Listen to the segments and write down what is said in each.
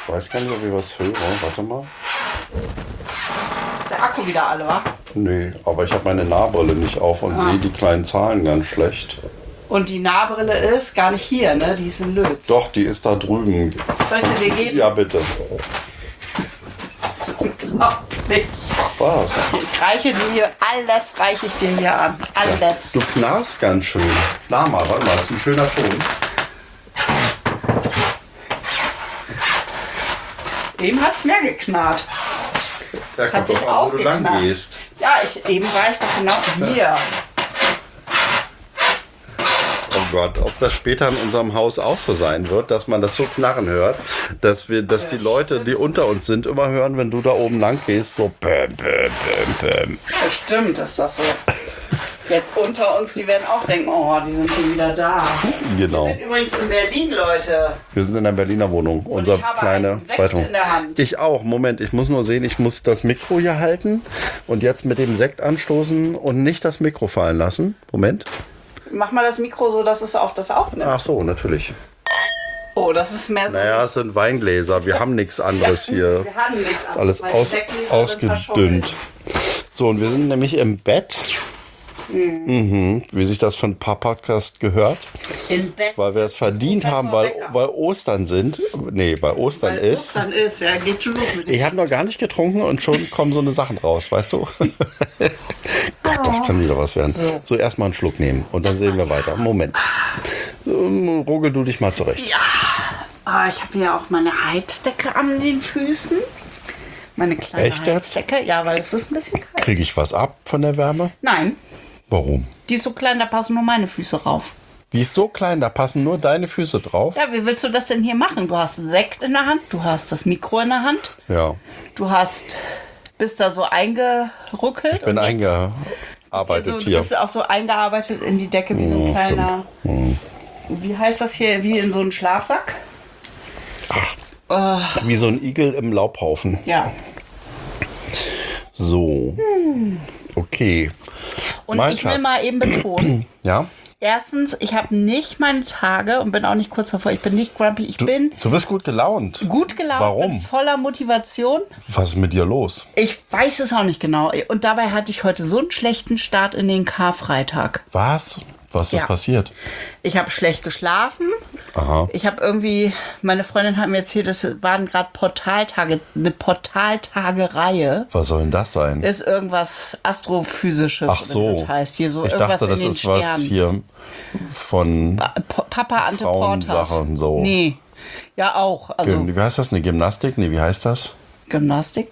Ich weiß gar nicht, ob ich was höre. Warte mal. Ist der Akku wieder alle, wa? Nee, aber ich habe meine Nahbrille nicht auf und sehe die kleinen Zahlen ganz schlecht. Und die Nahbrille ist gar nicht hier, ne? Die ist in Lötz. Doch, die ist da drüben. Soll ich sie dir geben? Ja, bitte. Das ist unglaublich. Was? Ich reiche dir hier, alles reiche ich dir hier an. Alles. Du knarrst ganz schön. Klar mal, warte mal, das ist ein schöner Ton. Eben hat es mehr geknarrt. Da Das hat kommt sich doch an, wo du lang ausgeknarrt. gehst. Ja, eben war ich doch genau hier. Oh Gott, ob das später in unserem Haus auch so sein wird, dass man das so knarren hört, dass die Leute, die unter uns sind, immer hören, wenn du da oben lang gehst, so bäm, bäm, bäm, bäm. Bestimmt ist das so. Jetzt unter uns, die werden auch denken, oh, die sind schon wieder da. Genau. Wir sind übrigens in Berlin, Leute. Wir sind in der Berliner Wohnung, unsere ich habe kleine einen Sekt Zweitung. in der Hand. Ich auch. Moment, ich muss nur sehen, ich muss das Mikro hier halten und jetzt mit dem Sekt anstoßen und nicht das Mikro fallen lassen. Moment. Mach mal das Mikro so, dass es auch das aufnimmt. Ach so, natürlich. Oh, das ist mehr so. Naja, es sind Weingläser. Wir haben nichts anderes hier. Wir haben nichts Ist alles anderes, weil die Sektgläser sind ausgedünnt. So, und wir sind nämlich im Bett. Mhm. Wie sich das von ein paar Podcasts gehört. In Bett. Weil wir es verdient haben, weil Ostern sind. Nee, weil Ostern Weil ist. Ostern ist, ja, geht schon los mit dem. Ich habe noch gar nicht getrunken und schon kommen so eine Sachen raus, weißt du? Gott, das kann wieder was werden. So, erstmal einen Schluck nehmen und dann sehen wir weiter. Moment. Ruggel du dich mal zurecht. Ja. Ah, ich habe hier auch meine Heizdecke an den Füßen. Meine kleine Echt jetzt? Heizdecke. Ja, weil es ist ein bisschen kalt. Kriege ich was ab von der Wärme? Nein, Warum? die ist so klein, da passen nur meine Füße rauf. Die ist so klein, da passen nur deine Füße drauf. Ja, wie willst du das denn hier machen? Du hast einen Sekt in der Hand, du hast das Mikro in der Hand, Ja, bist da so eingeruckelt. ich bin eingearbeitet Du hier. bist auch so eingearbeitet in die Decke wie so ein kleiner, wie heißt das hier, wie in so einen Schlafsack? Wie so ein Igel im Laubhaufen. Ja. So. Okay. Und Mein ich will Schatz. mal eben betonen, Ja? erstens, ich habe nicht meine Tage und bin auch nicht kurz davor, ich bin nicht grumpy, ich bin Du bist gut gelaunt. gut gelaunt, Warum? bin voller Motivation. Was ist mit dir los? Ich weiß es auch nicht genau. Und dabei hatte ich heute so einen schlechten Start in den Karfreitag. Was? Was ist Ja. passiert? Ich habe schlecht geschlafen. Aha. Ich habe irgendwie, meine Freundin hat mir erzählt, es waren gerade Portaltage, eine Portaltage-Reihe. Was soll denn das sein? Das ist irgendwas Astrophysisches. Ach so. Das heißt hier so Ich irgendwas dachte, das in den ist was Sternen. hier von Papa Ante Frauensache Portas. und so. Nee. Ja, auch. Also Wie heißt das? Eine Gymnastik? Nee, wie heißt das? Gymnastik,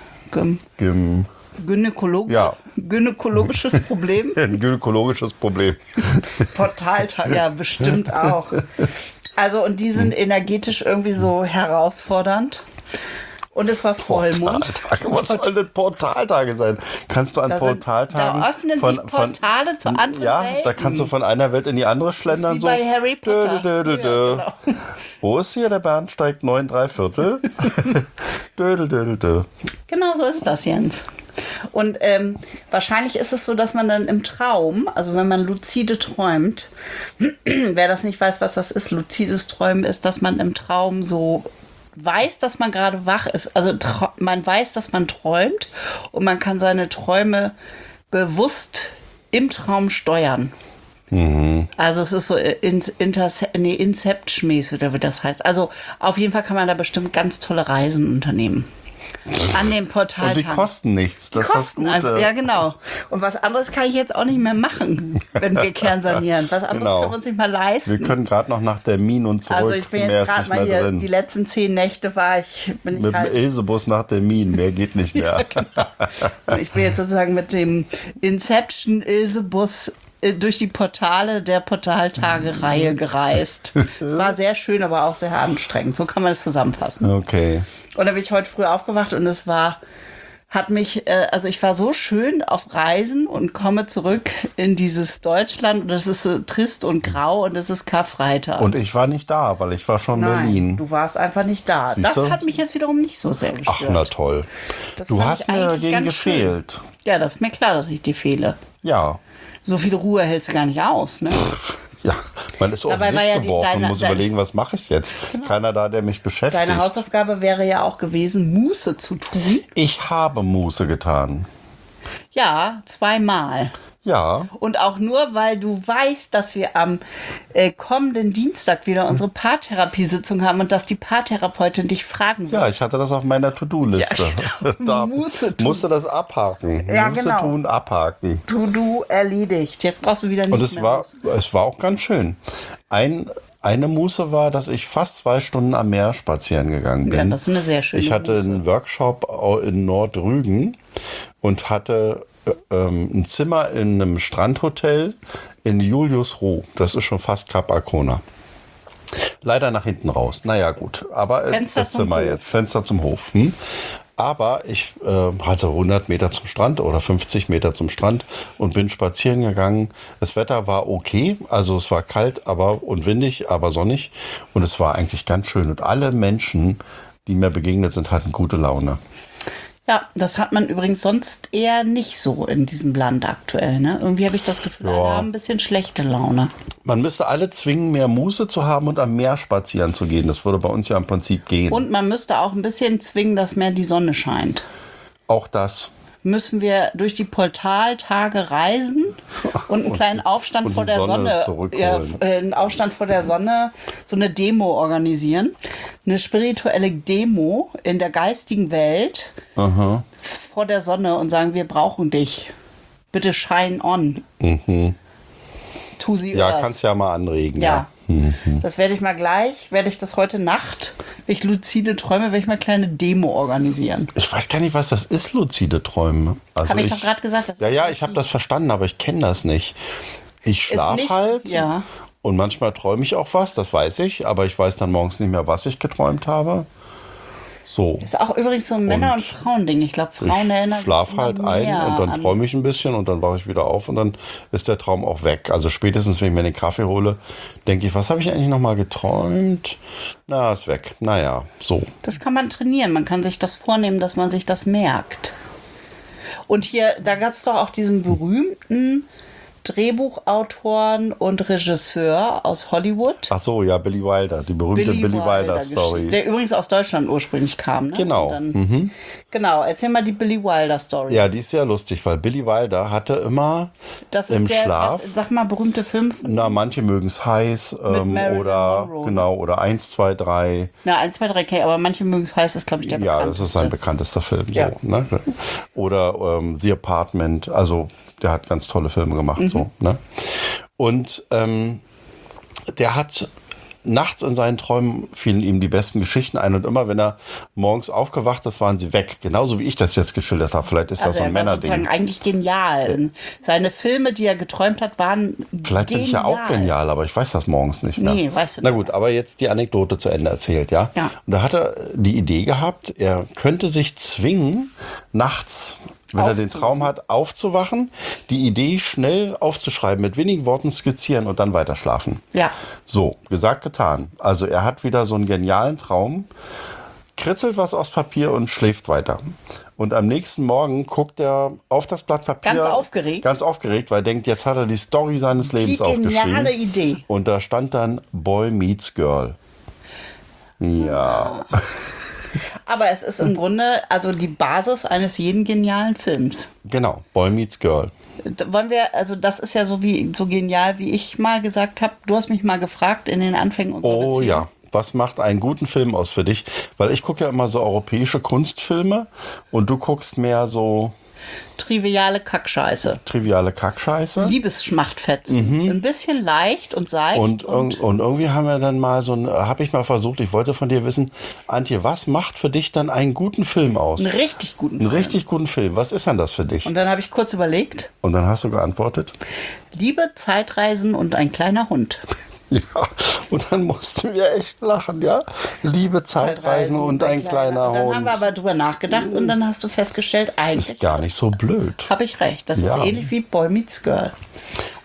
Gynäkologie. Ja. Gynäkologisches Problem. Ein gynäkologisches Problem. Portaltag, ja, bestimmt auch. Also, und die sind energetisch irgendwie so herausfordernd. Und es war Vollmond. Portaltage. Was soll denn Portaltage sein? Kannst du an Portaltagen... Da öffnen sich Portale zu anderen Ja, Welten. da kannst du von einer Welt in die andere schlendern. wie bei Harry Potter. Dö. Ja, genau. Wo ist hier der Bahnsteig 9 3/4? Dö. Genau so ist das, Jens. Und wahrscheinlich ist es so, dass man dann im Traum, also wenn man luzide träumt, wer das nicht weiß, was das ist, luzides Träumen ist, dass man im Traum so weiß, dass man gerade wach ist. Also man weiß, dass man träumt und man kann seine Träume bewusst im Traum steuern. Also es ist so Inception-mäßig, oder wie das heißt. Also auf jeden Fall kann man da bestimmt ganz tolle Reisen unternehmen. An den Und Portaltagen. die kosten nichts, das ist das Kosten einfach. Gute. Ja, genau. Und was anderes kann ich jetzt auch nicht mehr machen, wenn wir kernsanieren. Was anderes Genau. können wir uns nicht mal leisten. Wir können gerade noch nach der Min und zurück. Also ich bin Mehr jetzt ist gerade nicht mal mehr hier, drin. die letzten 10 Nächte bin ich Mit dem halt, Ilsebus nach der Min, mehr geht nicht mehr. ich bin jetzt sozusagen mit dem Inception-Ilse-Bus durch die Portale der Portaltage-Reihe gereist. Es war sehr schön, aber auch sehr anstrengend. So kann man es zusammenfassen. Okay. Und dann bin ich heute früh aufgewacht und es hat mich, also ich war so schön auf Reisen und komme zurück in dieses Deutschland und es ist so trist und grau und es ist Karfreitag. Und ich war nicht da, weil ich war schon in Nein, Berlin. du warst einfach nicht da. Siehst du? Das hat mich jetzt wiederum nicht so sehr gestört. Ach, na toll. Das Du fand hast ich mir eigentlich dagegen ganz schön. gefehlt. Ja, das ist mir klar, dass ich dir fehle. Ja. So viel Ruhe hältst du gar nicht aus, ne? Ja, Man ist so auf Dabei war sich ja geworfen und muss überlegen, was mache ich jetzt? Keiner da, der mich beschäftigt. Deine Hausaufgabe wäre ja auch gewesen, Muße zu tun. Ich habe Muße getan. Ja, 2-mal. Ja. Und auch nur, weil du weißt, dass wir am kommenden Dienstag wieder unsere Paartherapiesitzung haben und dass die Paartherapeutin dich fragen wird. Ja, ich hatte das auf meiner To-Do-Liste. Ja, Da Muße tun. musste das abhaken. Ja, Muße genau. tun, abhaken. Du erledigt. Jetzt brauchst du wieder nicht Und es mehr war, raus. es war auch ganz schön. Eine Muße war, dass ich fast 2 Stunden am Meer spazieren gegangen bin. Ja, das ist eine sehr schöne Ich hatte Muße. einen Workshop in Nordrügen und hatte ein Zimmer in einem Strandhotel in Juliusruh. Das ist schon fast Kap Arkona. Leider nach hinten raus. Naja, gut. Aber Fenster das zum Zimmer Hof. jetzt, Fenster zum Hof. Aber ich hatte 100 Meter zum Strand oder 50 Meter zum Strand und bin spazieren gegangen. Das Wetter war okay, also es war kalt und windig, aber sonnig. Und es war eigentlich ganz schön. Und alle Menschen, die mir begegnet sind, hatten gute Laune. Ja, das hat man übrigens sonst eher nicht so in diesem Land aktuell. Ne? Irgendwie habe ich das Gefühl, alle haben ein bisschen schlechte Laune. Man müsste alle zwingen, mehr Muße zu haben und am Meer spazieren zu gehen. Das würde bei uns ja im Prinzip gehen. Und man müsste auch ein bisschen zwingen, dass mehr die Sonne scheint. Auch das. Müssen wir durch die Portaltage reisen und einen kleinen Aufstand und vor die der Sonne Sonne, zurückholen. einen Aufstand vor der Sonne, so eine Demo organisieren. Eine spirituelle Demo in der geistigen Welt vor der Sonne und sagen, wir brauchen dich. Bitte shine on. Tu sie Ja, us. kannst ja mal anregen. Ja. Das werde ich das heute Nacht, wenn ich luzide träume, werde ich mal eine kleine Demo organisieren. Ich weiß gar nicht, was das ist, luzide Träume. Also Habe ich doch gerade gesagt. Das ist Ja, so ich habe das verstanden, aber ich kenne das nicht. Ich schlafe nicht- halt ja. und manchmal träume ich auch was, das weiß ich, aber ich weiß dann morgens nicht mehr, was ich geträumt habe. So. Ist auch übrigens so ein Männer- und Frauending. Ich glaube, Frauen erinnern Ich schlafe immer halt ein mehr und dann an- träume ich ein bisschen und dann wache ich wieder auf und dann ist der Traum auch weg. Also spätestens, wenn ich mir den Kaffee hole, denke ich, was habe ich eigentlich nochmal geträumt? Na, ist weg. Naja, so. Das kann man trainieren. Man kann sich das vornehmen, dass man sich das merkt. Und hier, da gab es doch auch diesen berühmten Drehbuchautoren und Regisseur aus Hollywood. Ach so, ja, Billy Wilder, die berühmte Billy Wilder Story. Der übrigens aus Deutschland ursprünglich kam. Ne? Genau. Und dann, Genau, erzähl mal die Billy Wilder Story. Ja, die ist sehr lustig, weil Billy Wilder hatte immer das ist im der, Schlaf, sag mal, berühmte Film. na, manche mögen es heiß Marilyn oder Monroe, genau, oder 1, 2, 3. Na, 1, 2, 3, K, aber manche mögen es heiß, ist, glaube ich, der Ja, bekannteste. das ist sein bekanntester Film. Ja. So, ne? Oder The Apartment, also der hat ganz tolle Filme gemacht. So, ne? Und der hat nachts in seinen Träumen fielen ihm die besten Geschichten ein und immer, wenn er morgens aufgewacht ist, waren sie weg. Genauso wie ich das jetzt geschildert habe. Vielleicht ist das so ein er war sozusagen Männerding. eigentlich genial. Seine Filme, die er geträumt hat, waren Vielleicht bin ich ja auch genial, aber ich weiß das morgens nicht mehr. Nee, weißt du Na nicht. gut, aber jetzt die Anekdote zu Ende erzählt, ja? Ja. Und da hat er die Idee gehabt, er könnte sich zwingen, nachts, wenn er den Traum hat, aufzuwachen, die Idee schnell aufzuschreiben, mit wenigen Worten skizzieren und dann weiter schlafen. Ja. So, gesagt, getan. Also er hat wieder so einen genialen Traum, kritzelt was aufs Papier und schläft weiter. Und am nächsten Morgen guckt er auf das Blatt Papier. Ganz aufgeregt? Ganz aufgeregt, weil er denkt, jetzt hat er die Story seines Lebens aufgeschrieben. geniale Idee. Und da stand dann Boy Meets Girl. Ja. Aber es ist im Grunde also die Basis eines jeden genialen Films. Genau, Boy Meets Girl. Wollen wir, also das ist ja so genial, wie ich mal gesagt habe. Du hast mich mal gefragt in den Anfängen unserer Oh Beziehung. ja. Was macht einen guten Film aus für dich? Weil ich gucke ja immer so europäische Kunstfilme und du guckst mehr so Triviale Kackscheiße. triviale Kackscheiße. Liebesschmachtfetzen. Ein bisschen leicht und seicht. Und irgendwie haben wir dann mal habe ich mal versucht, ich wollte von dir wissen, Antje, was macht für dich dann einen guten Film aus? einen richtig guten Einen Film. richtig guten Film. Was ist denn das für dich? Und dann habe ich kurz überlegt, Und dann hast du geantwortet, Liebe, Zeitreisen und ein kleiner Hund. ja. Und dann mussten wir echt lachen, ja. Liebe Zeitreisen und ein kleiner Und dann Hund. haben wir aber drüber nachgedacht und dann hast du festgestellt, eigentlich Ist gar nicht so blöd. habe ich recht. Das Ja. ist ähnlich wie Boy Meets Girl.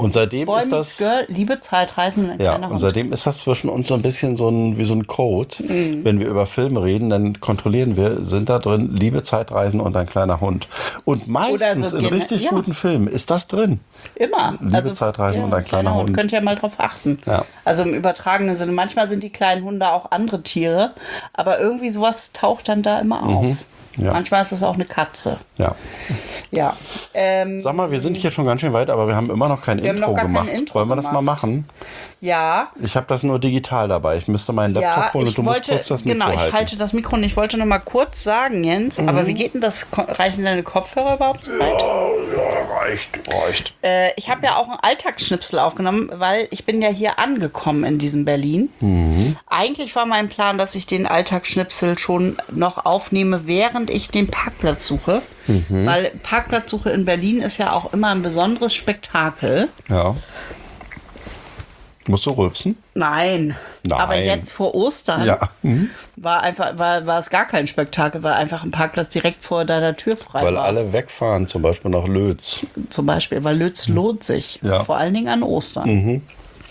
Und seitdem Boy ist Meets das... Girl, Liebe, Zeitreisen und ein Ja, kleiner und Hund. seitdem ist das zwischen uns so ein bisschen wie so ein Code. Wenn wir über Filme reden, dann kontrollieren wir, sind da drin Liebe, Zeitreisen und ein kleiner Hund. Und meistens so in richtig guten Filmen ist das drin. Immer. Liebe, Zeitreisen und ein kleiner Hund. Könnt ihr mal drauf achten. Ja. Also im übertragenen Sinne. Manchmal sind die kleinen Hunde auch andere Tiere, aber irgendwie sowas taucht dann da immer auf. Ja. Manchmal ist es auch eine Katze. Ja. Ja. Sag mal, wir sind hier schon ganz schön weit, aber wir haben immer noch kein haben Intro noch gar kein gemacht. Intro Wollen wir das mal gemacht. machen? Ja. Ich habe das nur digital dabei. Ich müsste meinen Laptop holen und du musst kurz das Mikro genau, ich halten. halte das Mikro und ich wollte noch mal kurz sagen, Jens, aber wie geht denn das? Reichen deine Kopfhörer überhaupt so weit? Ja, reicht. Ich habe ja auch einen Alltagsschnipsel aufgenommen, weil ich bin ja hier angekommen in diesem Berlin. Eigentlich war mein Plan, dass ich den Alltagsschnipsel schon noch aufnehme, während ich den Parkplatz suche. Weil Parkplatzsuche in Berlin ist ja auch immer ein besonderes Spektakel. Ja. Musst du rülpsen? Nein. Nein. Aber jetzt vor Ostern Ja. war es gar kein Spektakel, weil einfach ein Parkplatz direkt vor deiner Tür frei Weil war. alle wegfahren, zum Beispiel nach Lötz. Zum Beispiel, weil Lötz lohnt sich. Ja. Vor allen Dingen an Ostern.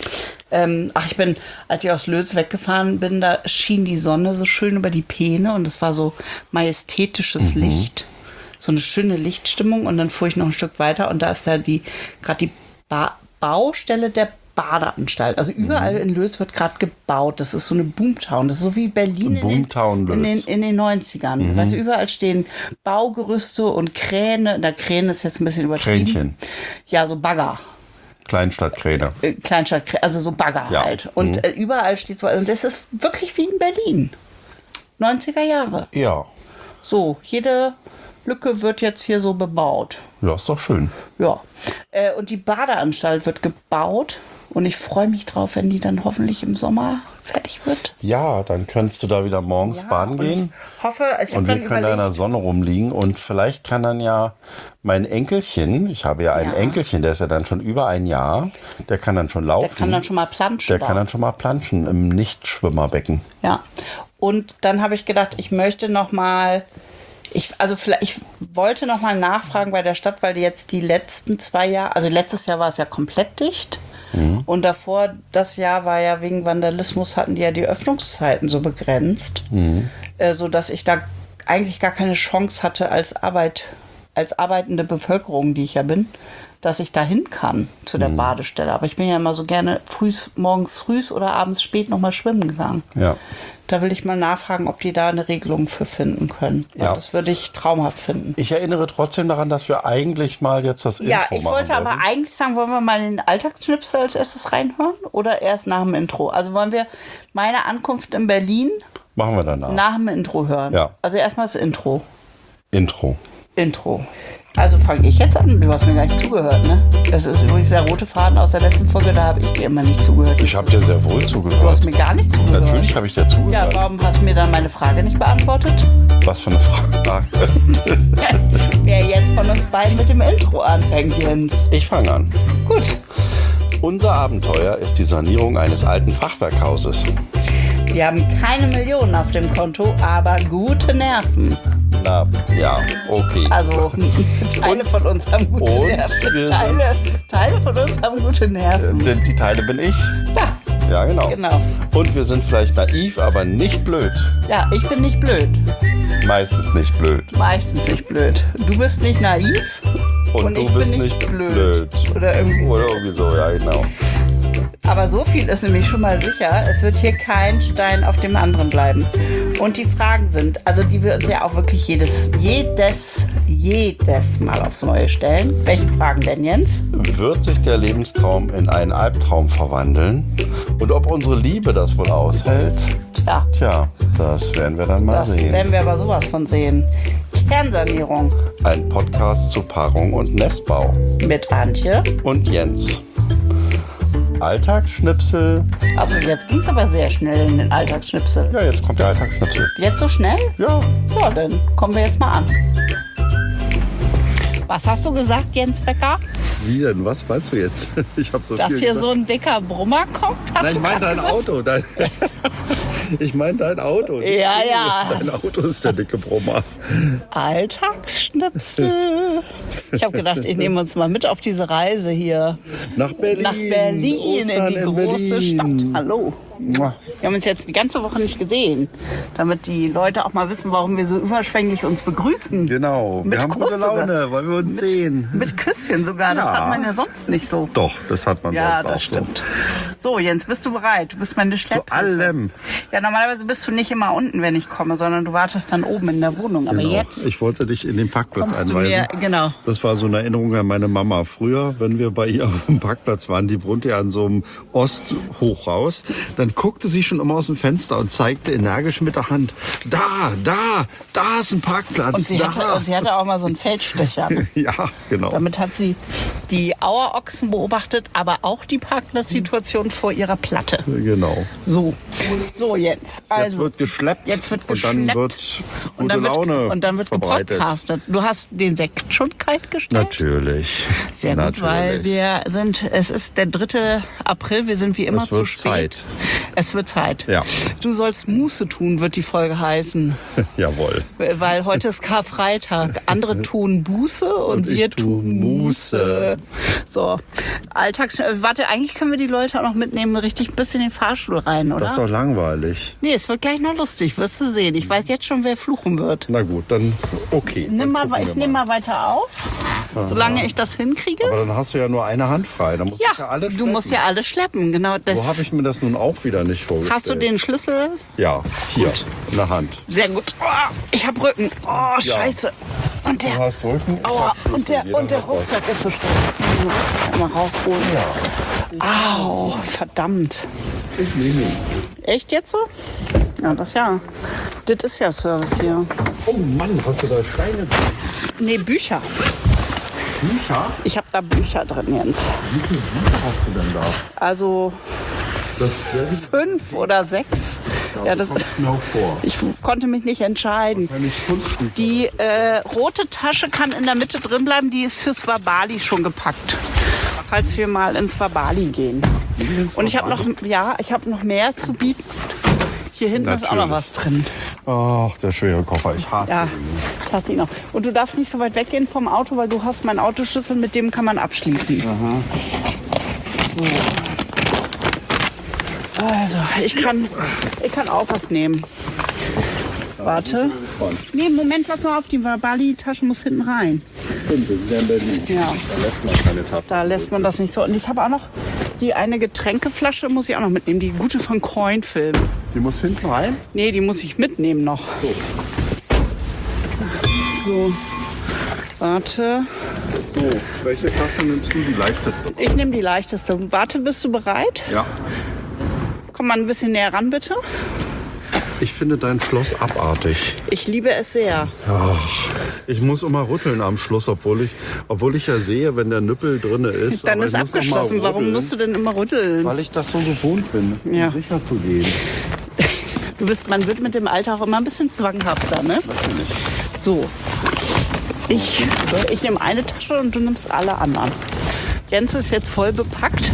Als ich aus Lötz weggefahren bin, da schien die Sonne so schön über die Peene und es war so majestätisches Licht. So eine schöne Lichtstimmung und dann fuhr ich noch ein Stück weiter und da ist da gerade die Baustelle der Badeanstalt. Also überall in Lötz wird gerade gebaut. Das ist so eine Boomtown. Das ist so wie Berlin Boomtown Lötz. in den 90ern. Weißt du, überall stehen Baugerüste und Kräne. Na, Kräne ist jetzt ein bisschen übertrieben. Kränchen. Ja, so Bagger. Kleinstadtkräne. Kleinstadt, also so Bagger Ja. halt. Und überall steht so, und das ist wirklich wie in Berlin. 90er Jahre. Ja. So, jede Lücke wird jetzt hier so bebaut. Ja, ist doch schön. Ja. Und die Badeanstalt wird gebaut. Und ich freue mich drauf, wenn die dann hoffentlich im Sommer fertig wird. Ja, dann könntest du da wieder morgens baden und gehen. Ich hoffe, ich Und habe wir dann können da in der überlegt, Sonne rumliegen und vielleicht kann dann ja mein Enkelchen, ich habe ja ein Ja. Enkelchen, der ist ja dann schon über ein Jahr, der kann dann schon laufen. der kann dann schon mal planschen. Der da. kann dann schon mal planschen im Nichtschwimmerbecken. Ja. Und dann habe ich gedacht, ich möchte noch mal, ich wollte noch mal nachfragen bei der Stadt, weil die jetzt die letzten 2 Jahre, also letztes Jahr war es ja komplett dicht. Und davor, das Jahr war ja wegen Vandalismus, hatten die ja die Öffnungszeiten so begrenzt, so dass ich da eigentlich gar keine Chance hatte als arbeitende Bevölkerung, die ich ja bin, dass ich da hin kann zu der Badestelle. Aber ich bin ja immer so gerne morgens früh oder abends spät noch mal schwimmen gegangen. Ja. Da will ich mal nachfragen, ob die da eine Regelung für finden können. Ja. Und das würde ich traumhaft finden. Ich erinnere trotzdem daran, dass wir eigentlich mal jetzt das Intro Ja, machen ich wollte aber wollten. eigentlich sagen, wollen wir mal den Alltagsschnipsel als erstes reinhören oder erst nach dem Intro? Also wollen wir meine Ankunft in Berlin Machen wir danach. nach dem Intro hören? Ja. Also erstmal das Intro. Intro. Also fange ich jetzt an. Du hast mir gar nicht zugehört, ne? Das ist übrigens der rote Faden aus der letzten Folge, da habe ich dir immer nicht zugehört. Ich habe dir sehr wohl Du zugehört. hast mir gar nicht zugehört. Natürlich habe ich dir Ja, zugehört. warum hast du mir dann meine Frage nicht beantwortet? Was für eine Frage. Wer jetzt von uns beiden mit dem Intro anfängt, Jens. Ich fange an. Gut. Unser Abenteuer ist die Sanierung eines alten Fachwerkhauses. Wir haben keine Millionen auf dem Konto, aber gute Nerven. Na, ja, okay. Also Teile von uns haben gute und Nerven. wir Teile von uns haben gute Nerven. Denn die Teile bin ich. Ja, Ja, genau. genau. Und wir sind vielleicht naiv, aber nicht blöd. Ja, ich bin nicht blöd. Meistens nicht blöd. Meistens nicht blöd. Du bist nicht naiv Und du ich bist bin nicht blöd. Oder irgendwie so. Oder irgendwie so, ja, genau. Aber so viel ist nämlich schon mal sicher, es wird hier kein Stein auf dem anderen bleiben. Und die Fragen sind, also die wir uns ja auch wirklich jedes Mal aufs Neue stellen. Welche Fragen denn, Jens? Wird sich der Lebenstraum in einen Albtraum verwandeln? Und ob unsere Liebe das wohl aushält? Tja, Tja, das werden wir dann mal das sehen. werden wir aber sowas von sehen. Kernsanierung Ein Podcast zu Paarung und Nestbau. mit Antje. Und Jens. Alltagsschnipsel. Also jetzt ging es aber sehr schnell in den Alltagsschnipsel. Ja, jetzt kommt der Alltagsschnipsel. Jetzt so schnell? Ja, Ja, dann kommen wir jetzt mal an. Was hast du gesagt, Jens Becker? wie denn? Was weißt du jetzt? Ich habe so Dass viel hier gesagt. so ein dicker Brummer kommt? Hast Nein, du ich meine grad dein gesagt? Auto. Ich meine dein Auto. Ja, ja. Dein Auto ist der dicke Brummer. Alltagsschnipsel. Ich habe gedacht, ich nehme uns mal mit auf diese Reise hier. Nach Berlin. Nach Berlin, in die große Berlin. Stadt. Hallo. Mua. Wir haben uns jetzt die ganze Woche nicht gesehen, damit die Leute auch mal wissen, warum wir so überschwänglich uns begrüßen. Genau, Mit wir haben Kuss gute Laune, sogar. weil wir uns sehen. Mit Küsschen sogar, das Ja. hat man ja sonst nicht so. Doch, das hat man Ja, sonst auch das stimmt. So, Jens, bist du bereit? Du bist meine so. Schlepphilfe. Zu allem. Ja, normalerweise bist du nicht immer unten, wenn ich komme, sondern du wartest dann oben in der Wohnung. Aber Genau. jetzt Ich wollte dich in den Parkplatz kommst du einweisen. mir, genau. Das war so eine Erinnerung an meine Mama. Früher, wenn wir bei ihr auf dem Parkplatz waren, die wohnte ja an so einem Osthochhaus, dann guckte sie schon immer aus dem Fenster und zeigte energisch mit der Hand, da ist ein Parkplatz. Und sie hatte auch mal so einen Feldstecher. Ja, genau. Damit hat sie die Auerochsen beobachtet, aber auch die Parkplatzsituation vor ihrer Platte. Genau. So, Jens. Also, Jetzt wird geschleppt. Jetzt wird Und dann geschleppt. wird und dann gute Laune und dann wird verbreitet. gepodcastet. Du hast den Sekt schon kalt gestellt? Natürlich. Sehr gut, weil es ist der 3. April, wir sind wie immer Es wird zu spät. Zeit. Es wird Zeit. Ja. Du sollst Muße tun, wird die Folge heißen. Jawohl. Weil heute ist Karfreitag. Andere tun Buße und ich wir tu tun Muße. So, warte, eigentlich können wir die Leute auch noch mitnehmen, richtig ein bisschen in den Fahrstuhl rein, oder? Das ist doch langweilig. Nee, es wird gleich noch lustig, wirst du sehen. Ich weiß jetzt schon, wer fluchen wird. Na gut, dann okay. Ich nehme mal weiter auf, solange ich das hinkriege. Aber dann hast du ja nur eine Hand frei. Dann musst du ja alle du schleppen. musst ja alles schleppen. Genau, So habe ich mir das nun auch wieder nicht vorgestellt. Hast du den Schlüssel? Ja, hier in der Hand. Sehr gut. Oh, ich habe Rücken. Oh, scheiße. Und Du der, hast Rücken. ich aua, hab Schlüssel. und der Jeder hat was. Rucksack ist so schwer. Jetzt muss ich den Rucksack einmal rausholen. Au, verdammt. Ich nehme ihn. Echt jetzt so? Ja, das ist ja Service hier. Oh Mann, hast du da Steine drin? Nee, Bücher. Bücher? Ich habe da Bücher drin, Jens. Wie viele Bücher hast du denn da? Also Das wäre 5 oder 6. Ja, das kommt mir auch vor. ich konnte mich nicht entscheiden. Wahrscheinlich Kunstbücher. Die rote Tasche kann in der Mitte drin bleiben, die ist fürs Wabali schon gepackt. Falls wir mal ins Wabali gehen. Und ich habe noch mehr zu bieten. Hier hinten ist auch noch was drin. Ach, der schwere Koffer. Ich hasse Ja, ihn. ich lasse ihn noch. Und du darfst nicht so weit weggehen vom Auto, weil du hast meinen Autoschlüssel, mit dem kann man abschließen. So. Also, ich kann auch was nehmen. Warte. Nee, Moment, pass mal auf, die Wabali-Tasche muss hinten rein. Stimmt, wir sind ja in Berlin. Ja, Da lässt man keine Tappen. da lässt man das nicht so. Und ich habe auch noch die eine Getränkeflasche, muss ich auch noch mitnehmen. Die gute von Coinfilm. Die muss hinten rein? Nee, die muss ich mitnehmen noch. So. Warte. So, welche Tasche nimmst du? Die leichteste. Ich nehme die leichteste. Warte, bist du bereit? Ja. Komm mal ein bisschen näher ran, bitte. Ich finde dein Schloss abartig. Ich liebe es sehr. Ich muss immer rütteln am Schluss, obwohl ich ja sehe, wenn der Nippel drin ist. Dann aber ist ich muss noch mal abgeschlossen. Warum rütteln, musst du denn immer rütteln? Weil ich das so gewohnt bin, Ja. um sicher zu gehen. Man wird mit dem Alter auch immer ein bisschen zwanghafter, ne? Natürlich. So. Ich nehme eine Tasche und du nimmst alle anderen. Jens ist jetzt voll bepackt.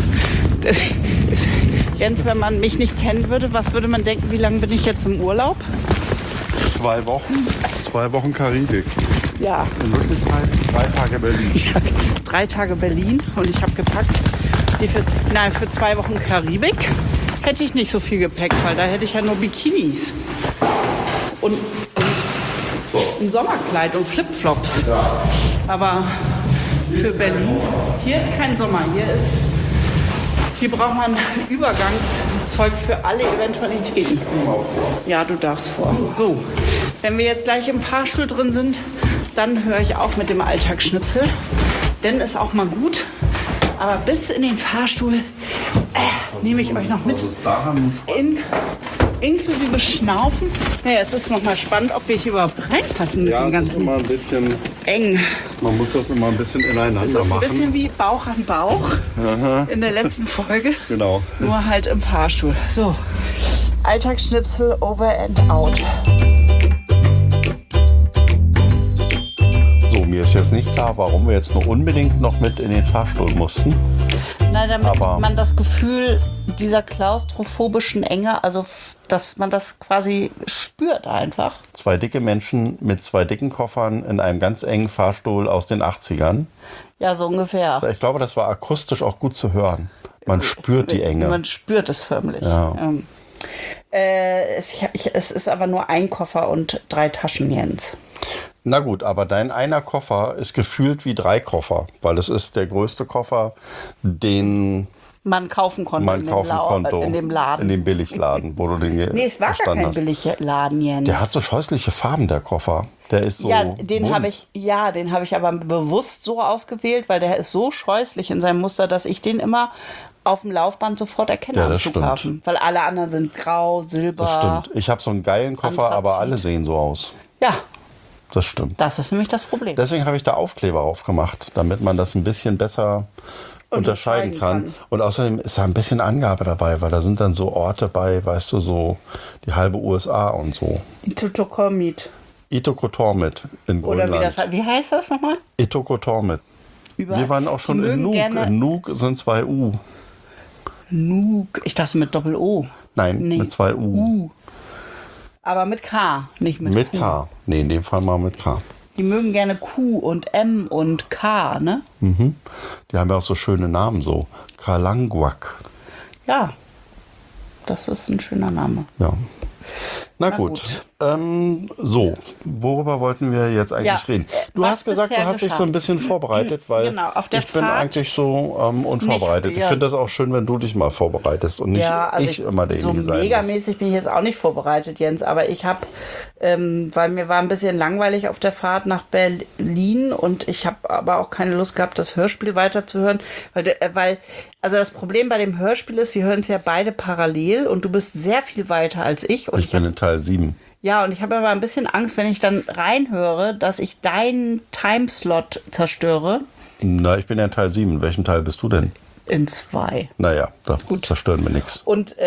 Jens, wenn man mich nicht kennen würde, was würde man denken, wie lange bin ich jetzt im Urlaub? 2 Wochen. 2 Wochen Karibik. Ja, In Wirklichkeit 3 Tage Berlin. 3 Tage Berlin und ich habe gepackt. Für 2 Wochen Karibik hätte ich nicht so viel Gepäck, weil da hätte ich ja nur Bikinis. Und ein Sommerkleid und Flipflops. Aber für Berlin, hier ist kein Sommer, hier braucht man Übergangszeug für alle Eventualitäten. Ja, du darfst vor. So, wenn wir jetzt gleich im Fahrstuhl drin sind, dann höre ich auf mit dem Alltagsschnipsel. Denn ist auch mal gut. Aber bis in den Fahrstuhl nehme ich euch noch mit. Was ist daran? Inklusive Schnaufen. Naja, es ist noch mal spannend, ob wir hier überhaupt reinpassen mit dem Ja, es ist ganzen immer ein bisschen, eng. man muss das immer ein bisschen ineinander Es ist ein machen. bisschen wie Bauch an Bauch in der letzten Folge. Genau. Nur halt im Fahrstuhl. So, Alltagsschnipsel over and out. So, mir Mir ist jetzt nicht klar, warum wir jetzt nur unbedingt noch mit in den Fahrstuhl mussten. Nein, damit Aber- man das Gefühl dieser klaustrophobischen Enge, also dass man das quasi spürt einfach. 2 dicke Menschen mit 2 dicken Koffern in einem ganz engen Fahrstuhl aus den 80ern. Ja, so ungefähr. Ich glaube, das war akustisch auch gut zu hören. Man spürt die Enge. Man spürt es förmlich. Ja. Es ist aber nur ein Koffer und 3 Taschen, Jens. Na gut, aber dein einer Koffer ist gefühlt wie 3 Koffer, weil es ist der größte Koffer, den Man kaufen konnte man kaufen konnte. in dem Laden. In dem Billigladen, wo du den Nee, es war gar gestanden kein hast. Billigladen, Jens. Der hat so scheußliche Farben, der Koffer. Der ist so ja, den bunt. habe ich aber bewusst so ausgewählt, weil der ist so scheußlich in seinem Muster, dass ich den immer auf dem Laufband sofort erkenne Ja, am das Flughafen. stimmt. Weil alle anderen sind grau, silber. Das stimmt. Ich habe so einen geilen Koffer, Anthrazit. aber alle sehen so aus. Ja, Das stimmt. das ist nämlich das Problem. Deswegen habe ich da Aufkleber aufgemacht, damit man das ein bisschen besser unterscheiden kann. Und außerdem ist da ein bisschen Angabe dabei, weil da sind dann so Orte bei, weißt du, so die halbe USA und so. Tutokomit. Itokotormit in Oder Grönland. wie heißt das nochmal? Itokotormit. Überall. Wir waren auch schon Die in mögen Nuuk. gerne In Nuuk sind 2 U. Nuuk. Ich dachte mit Doppel-O. Nein, Nee. mit 2 U. Aber mit K, nicht mit Mit Q. K. Nee, in dem Fall mal mit K. Die mögen gerne Q und M und K, ne? Mhm. Die haben ja auch so schöne Namen, so Kalanguak. Ja. Das ist ein schöner Name. Ja. Na Na gut. gut. So, worüber wollten wir jetzt eigentlich Ja, reden? Du was hast gesagt, du bisher hast dich so ein bisschen vorbereitet, weil Genau, auf der ich bin Fahrt eigentlich so unvorbereitet. Nicht, Ich ja. finde das auch schön, wenn du dich mal vorbereitest und nicht Ja, also ich immer derjenige so sein muss. megamäßig bin ich jetzt auch nicht vorbereitet, Jens. Aber ich habe, weil mir war ein bisschen langweilig auf der Fahrt nach Berlin und ich habe aber auch keine Lust gehabt, das Hörspiel weiterzuhören, weil also das Problem bei dem Hörspiel ist, wir hören es ja beide parallel und du bist sehr viel weiter als ich. Und Ich bin in Teil 7. ja, und ich habe aber ein bisschen Angst, wenn ich dann reinhöre, dass ich deinen Timeslot zerstöre Na, ich bin ja in Teil 7. In welchem Teil bist du denn? in 2. Naja, da zerstören wir nichts.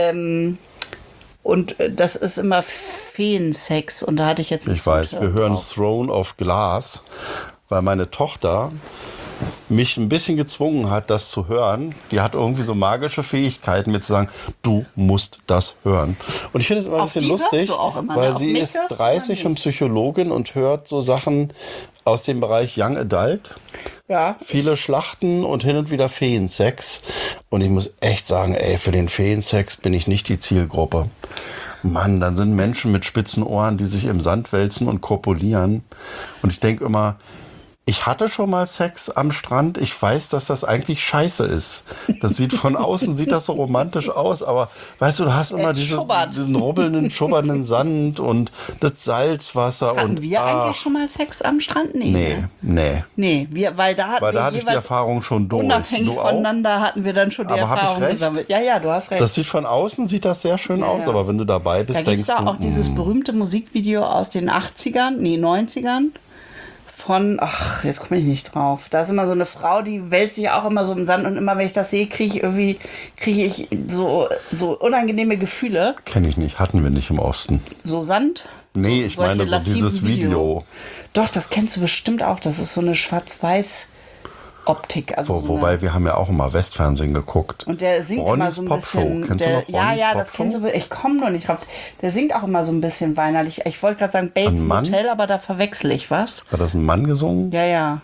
Und das ist immer Feensex und da hatte ich jetzt nicht Ich weiß, so wir hören drauf. Throne of Glass, weil meine Tochter mich ein bisschen gezwungen hat, das zu hören. Die hat irgendwie so magische Fähigkeiten, mir zu sagen, du musst das hören. Und ich finde es immer ein Auf bisschen die hörst lustig, du auch immer, ne? weil Auf sie mich ist hörst du 30 immer und nicht. Psychologin und hört so Sachen aus dem Bereich Young Adult. Ja. Viele Schlachten und hin und wieder Feensex. Und ich muss echt sagen, ey, für den Feensex bin ich nicht die Zielgruppe. Mann, dann sind Menschen mit spitzen Ohren, die sich im Sand wälzen und kopulieren. Und ich denke immer, ich hatte schon mal Sex am Strand. Ich weiß, dass das eigentlich scheiße ist. Das sieht von außen sieht das so romantisch aus, aber weißt du, du hast immer schubbert. diesen rubbelnden, schubbernden Sand und das Salzwasser. Hatten und wir eigentlich schon mal Sex am Strand? Nee, nee. Nee, weil da hatten Weil da wir hatte ich die jeweils Erfahrung schon durch. unabhängig Du auch? voneinander hatten wir dann schon die Aber hab ich Erfahrung recht? gesammelt. Ja, ja, du hast recht. Das sieht von außen sieht das sehr schön aus, ja. aber wenn du dabei bist, Da gibt es denkst da du, auch dieses berühmte Musikvideo aus den 90ern von, ach, jetzt komme ich nicht drauf. Da ist immer so eine Frau, die wälzt sich auch immer so im Sand und immer, wenn ich das sehe, kriege ich so unangenehme Gefühle. kenne ich nicht, hatten wir nicht im Osten. So Sand. Nee, ich solche meine so lassiven dieses Video. Doch, das kennst du bestimmt auch. Das ist so eine Schwarz-Weiß-Optik. Also so Wobei wir haben ja auch immer Westfernsehen geguckt. und der singt immer Ronnies so ein Popshow. bisschen. Kennst du noch Ja, Ronnies ja, das Popshow? kennst du. Ich komme nur nicht drauf. Der singt auch immer so ein bisschen weinerlich. Ich wollte gerade sagen Bates Ein Mann? Motel, aber da verwechsel ich was. Hat das ein Mann gesungen? Ja, ja.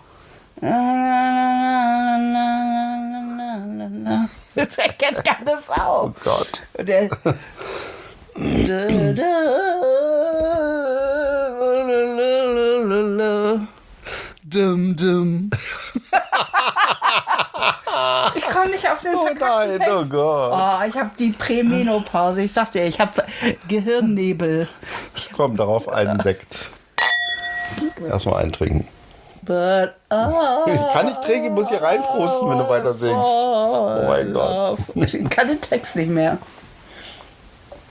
Das erkennt keines auch. Oh Gott. Und der, dum, dum. Ich komme nicht auf den verkackten nein, Text. oh Gott. Oh, ich habe die Prämenopause. Ich sag's dir, ich habe Gehirnnebel. Komm, darauf einen Sekt. Erstmal eintrinken. But Ich kann nicht trinken, ich muss hier reinprosten, wenn du weiter singst. Oh mein Gott. Ich kann den Text nicht mehr.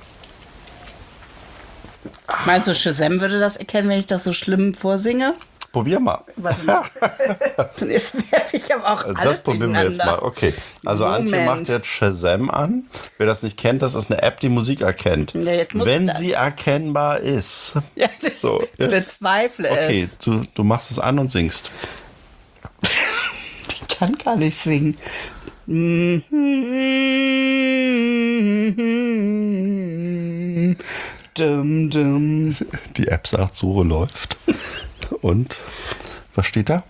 Meinst du, Shazam würde das erkennen, wenn ich das so schlimm vorsinge? Probier mal. Warte mal. Jetzt werfe ich aber auch Also alles das probieren wir jetzt mal. Okay. Also Antje macht jetzt Shazam an. Wer das nicht kennt, das ist eine App, die Musik erkennt. Ja, jetzt muss wenn man- sie erkennbar ist. Ja, So, ich jetzt. bezweifle Okay, es. du machst es an und singst. Ich kann gar nicht singen. Dum, dum. Die App sagt, Suche läuft. Und was steht da?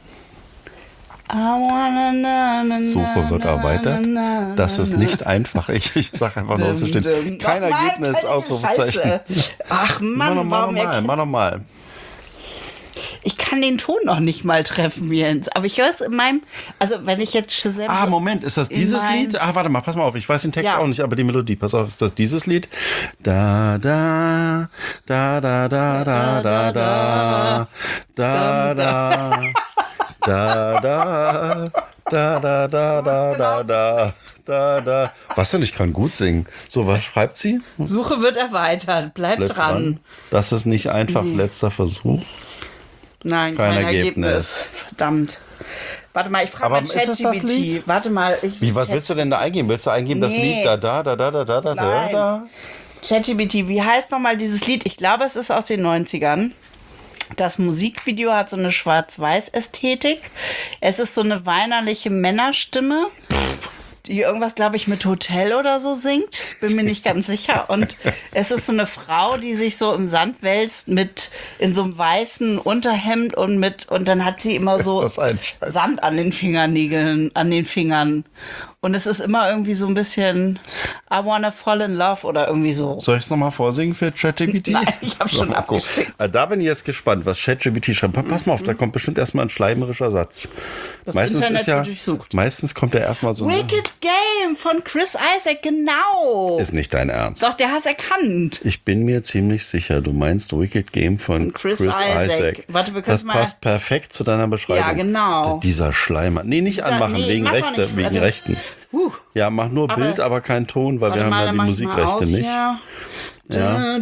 Suche wird erweitert. Das ist nicht einfach. Ich sage einfach nur, was da steht. Kein Ergebnis, Ausrufezeichen. Ach Mann, warum Mach nochmal. Ich kann den Ton noch nicht mal treffen, Jens. Aber ich höre es in meinem... Also wenn ich jetzt Shazam... Ah, Moment, ist das dieses mein- Lied? Ah, warte mal, pass mal auf. Ich weiß den Text Ja. auch nicht, aber die Melodie. Pass auf, ist das dieses Lied? Da, da, da, da, da, da, da, da, da, da, da, da, da, da, da, da, da, da. Was denn? Ich kann gut singen. So, was schreibt sie? Suche wird erweitert. Bleib dran. Das ist nicht einfach letzter Versuch. Nein, Kein kein Ergebnis. Ergebnis. Verdammt. Warte mal, ich frage Aber mal ist es das Lied? ChatGPT. Warte mal. Wie, was willst du denn da eingeben? Willst du eingeben das Nee. Lied da, da, da, da, da, da, da, Nein. da? ChatGPT, wie heißt nochmal dieses Lied? Ich glaube, es ist aus den 90ern. Das Musikvideo hat so eine Schwarz-Weiß-Ästhetik. Es ist so eine weinerliche Männerstimme, die irgendwas, glaube ich, mit Hotel oder so singt. Bin mir nicht ganz sicher. Und es ist so eine Frau, die sich so im Sand wälzt mit in so einem weißen Unterhemd und dann hat sie immer so Ist das ein Scheiß? Sand an den Fingernägeln, an den Fingern. Und es ist immer irgendwie so ein bisschen I wanna fall in love oder irgendwie so. Soll ich es nochmal vorsingen für ChatGPT? Nein, ich habe schon Mal gucken. abgeschickt. Da bin ich jetzt gespannt, was ChatGPT schreibt. Pass mal auf, da kommt bestimmt erstmal ein schleimerischer Satz. Das Internet wird durchsucht. Meistens kommt ja erstmal so ein... Wicked Game von Chris Isaac, genau. Ist nicht dein Ernst. Doch, der hat's erkannt. Ich bin mir ziemlich sicher, du meinst Wicked Game von Chris Chris Isaac. Isaac. Warte, wir können's das mal- passt perfekt zu deiner Beschreibung. Ja, genau. Dieser Schleimer. Nee, nicht anmachen, nee, wegen mach's auch Rechte, nicht. wegen Warte. Rechten. Ja, Ja, mach nur Aber- Bild, aber kein Ton, weil wir warte haben mal, ja dann die mach ich mal Musikrechte aus nicht. hier. Ja.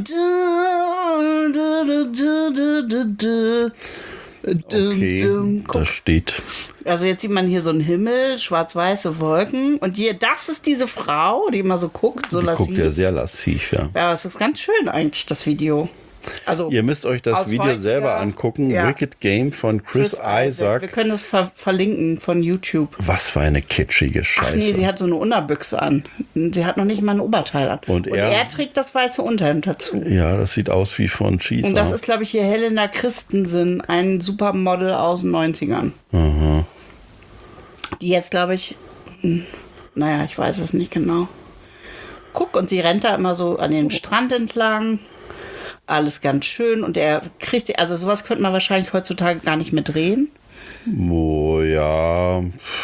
Okay, Guck. das steht. Also jetzt sieht man hier so einen Himmel, schwarz-weiße Wolken. Und hier, das ist diese Frau, die immer so guckt, so Die guckt ja lassiv. sehr lassiv, ja. Ja, es ist ganz schön eigentlich, das Video. Also Ihr müsst euch das aus Video heutiger- selber angucken. Ja. Wicked Game von Chris Wir Isaac. können das verlinken von YouTube. Was für eine kitschige Scheiße. Ach nee, sie hat so eine Unterbüchse an. Sie hat noch nicht mal ein Oberteil an. Und er- trägt das weiße Unterhemd dazu. Ja, das sieht aus wie von Cheese. Und das ist, glaube ich, hier Helena Christensen, ein Supermodel aus den 90ern. Die jetzt, glaube ich, naja, ich weiß es nicht genau. Guck, und sie rennt da immer so an den Strand entlang. Alles ganz schön. Und er kriegt, also sowas könnte man wahrscheinlich heutzutage gar nicht mehr drehen. Oh ja.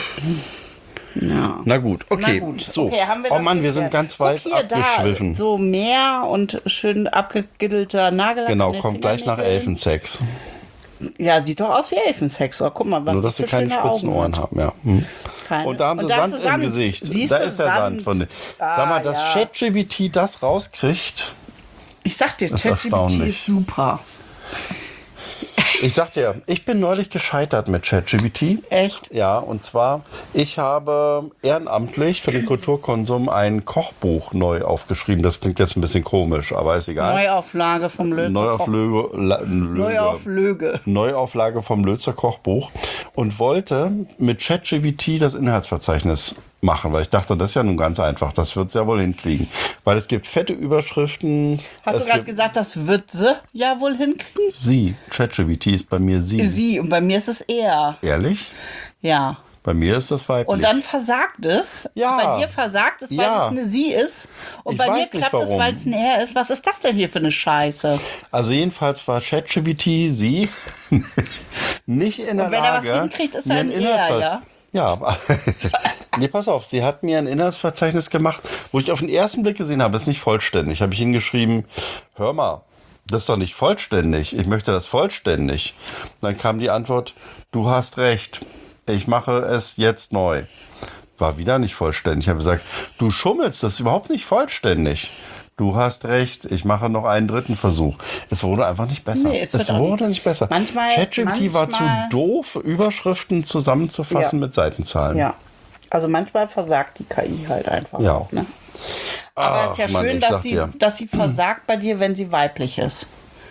Ja. Na gut, okay. Na gut. So. Okay, haben wir Oh das Mann, wir geklärt. sind ganz Guck weit hier, abgeschwiffen. Da, so Meer und schön abgegittelter Nagellack. Genau, an den kommt gleich nach Fingernägeln. Elfensex. Ja, sieht doch aus wie Elfensex. Oh, guck mal, was Nur, sie dass wir für keine schöne spitzen Augen Ohren hat. haben, ja. Hm. Keine. Und da haben sie da Sand ist im Gesicht. Siehst Da du, ist der Sand von dir. Sag mal, dass ja. ChatGPT das rauskriegt. Ich sag dir, ist ChatGPT erstaunlich. ist super. Ich sag dir, ich bin neulich gescheitert mit ChatGPT. Echt? Ja, und zwar, ich habe ehrenamtlich für den Kulturkonsum ein Kochbuch neu aufgeschrieben. Das klingt jetzt ein bisschen komisch, aber ist egal. Neuauflage vom Lötzer. Neuauflage vom Lötzer Kochbuch und wollte mit ChatGPT das Inhaltsverzeichnis machen, weil ich dachte, das ist ja nun ganz einfach, das wird es ja wohl hinkriegen. Weil es gibt fette Überschriften. Hast es du gerade gibt gesagt, das wird sie ja wohl hinkriegen? Sie, ChatGPT ist bei mir sie. Sie, und bei mir ist es er. Ehrlich? Ja. Bei mir ist das weiblich. Und dann versagt es. Ja. Bei dir versagt es, weil Ja. es eine Sie ist. Und Ich bei mir weiß nicht, klappt es, warum. weil es ein Er ist. Was ist das denn hier für eine Scheiße? Also jedenfalls war ChatGPT sie nicht in der Und wenn er was Lage, hinkriegt, ist mir er ein Er, ja? Ja. Nee, pass auf, sie hat mir ein Inhaltsverzeichnis gemacht, wo ich auf den ersten Blick gesehen habe, ist nicht vollständig. Habe ich hingeschrieben, hör mal, das ist doch nicht vollständig. Ich möchte das vollständig. Dann kam die Antwort, du hast recht. Ich mache es jetzt neu. War wieder nicht vollständig. Ich habe gesagt, du schummelst, das ist überhaupt nicht vollständig. du hast recht, ich mache noch einen dritten Versuch. Es wurde einfach nicht besser. Nee, es wurde nicht besser. ChatGPT war zu doof, Überschriften zusammenzufassen mit Seitenzahlen. Ja, also manchmal versagt die KI halt einfach. Ja. Auch, ne? Aber es ist ja schön, dass sie versagt bei dir, wenn sie weiblich ist.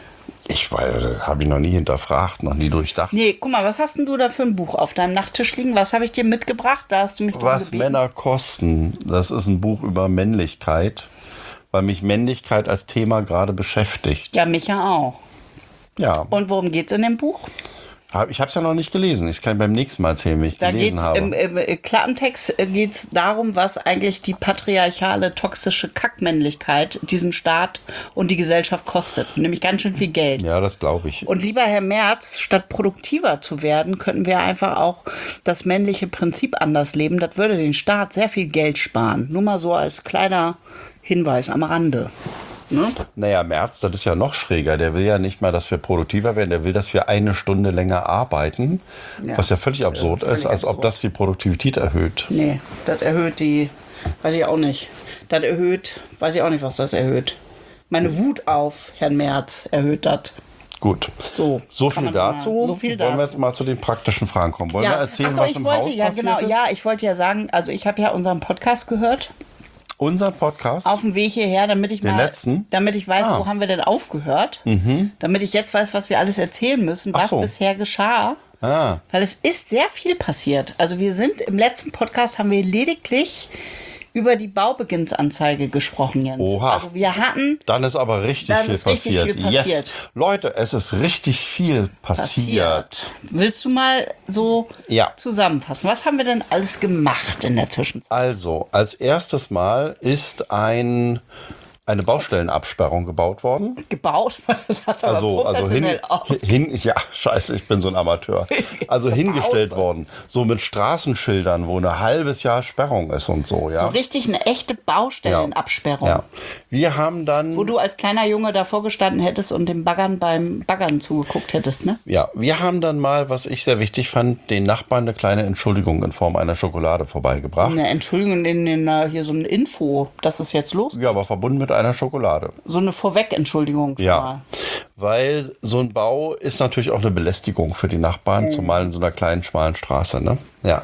Habe ich noch nie hinterfragt, noch nie durchdacht. Nee, guck mal, was hast denn du da für ein Buch auf deinem Nachttisch liegen? Was habe ich dir mitgebracht? Da hast du mich drum gebeten. Männer kosten. Das ist ein Buch über Männlichkeit, weil mich Männlichkeit als Thema gerade beschäftigt. Ja, mich ja auch. Ja. Und worum geht's in dem Buch? Ich habe es ja noch nicht gelesen. Ich kann beim nächsten Mal erzählen, wie ich gelesen habe. Im Klappentext geht es darum, was eigentlich die patriarchale, toxische Kackmännlichkeit diesen Staat und die Gesellschaft kostet. Nämlich ganz schön viel Geld. Ja, das glaube ich. Und lieber Herr Merz, statt produktiver zu werden, könnten wir einfach auch das männliche Prinzip anders leben. Das würde den Staat sehr viel Geld sparen. Nur mal so als kleiner Hinweis am Rande. Ne? Naja, Merz, das ist ja noch schräger. Der will ja nicht mal, dass wir produktiver werden. Der will, dass wir 1 Stunde länger arbeiten. Ja. Was ja völlig absurd ist, als ob das die Produktivität erhöht. Nee, das erhöht die, weiß ich auch nicht. Das erhöht, weiß ich auch nicht, was das erhöht. Meine Wut auf Herrn Merz erhöht das. Gut. So viel dazu. Wollen wir jetzt mal zu den praktischen Fragen kommen? Wollen wir erzählen, was im Haus passiert ist? Ja, ich wollte ja sagen, also ich habe ja unseren Podcast gehört. Unseren Podcast? Auf dem Weg hierher, damit ich weiß, wo haben wir denn aufgehört. Damit ich jetzt weiß, was wir alles erzählen müssen, was bisher geschah. Weil es ist sehr viel passiert. Also wir sind im letzten Podcast, haben wir lediglich über die Baubeginnsanzeige gesprochen, Jens. Oha. Also wir hatten... Dann ist aber richtig viel passiert. Yes. Leute, es ist richtig viel passiert. Willst du mal so zusammenfassen? Was haben wir denn alles gemacht in der Zwischenzeit? Also, als erstes Mal ist eine Baustellenabsperrung gebaut worden. Gebaut? Das hat aber professionell scheiße, ich bin so ein Amateur. Also hingestellt worden. So mit Straßenschildern, wo ein halbes Jahr Sperrung ist und so, ja. So richtig eine echte Baustellenabsperrung. Ja. Wir haben dann... Wo du als kleiner Junge davor gestanden hättest und dem Baggern beim Baggern zugeguckt hättest, ne? Ja, wir haben dann mal, was ich sehr wichtig fand, den Nachbarn eine kleine Entschuldigung in Form einer Schokolade vorbeigebracht. Eine Entschuldigung, hier so eine Info, dass es jetzt losgeht. Ja, aber verbunden mit einer Schokolade. So eine Vorweg-Entschuldigung schon mal. Weil so ein Bau ist natürlich auch eine Belästigung für die Nachbarn, zumal in so einer kleinen, schmalen Straße, ne? Ja.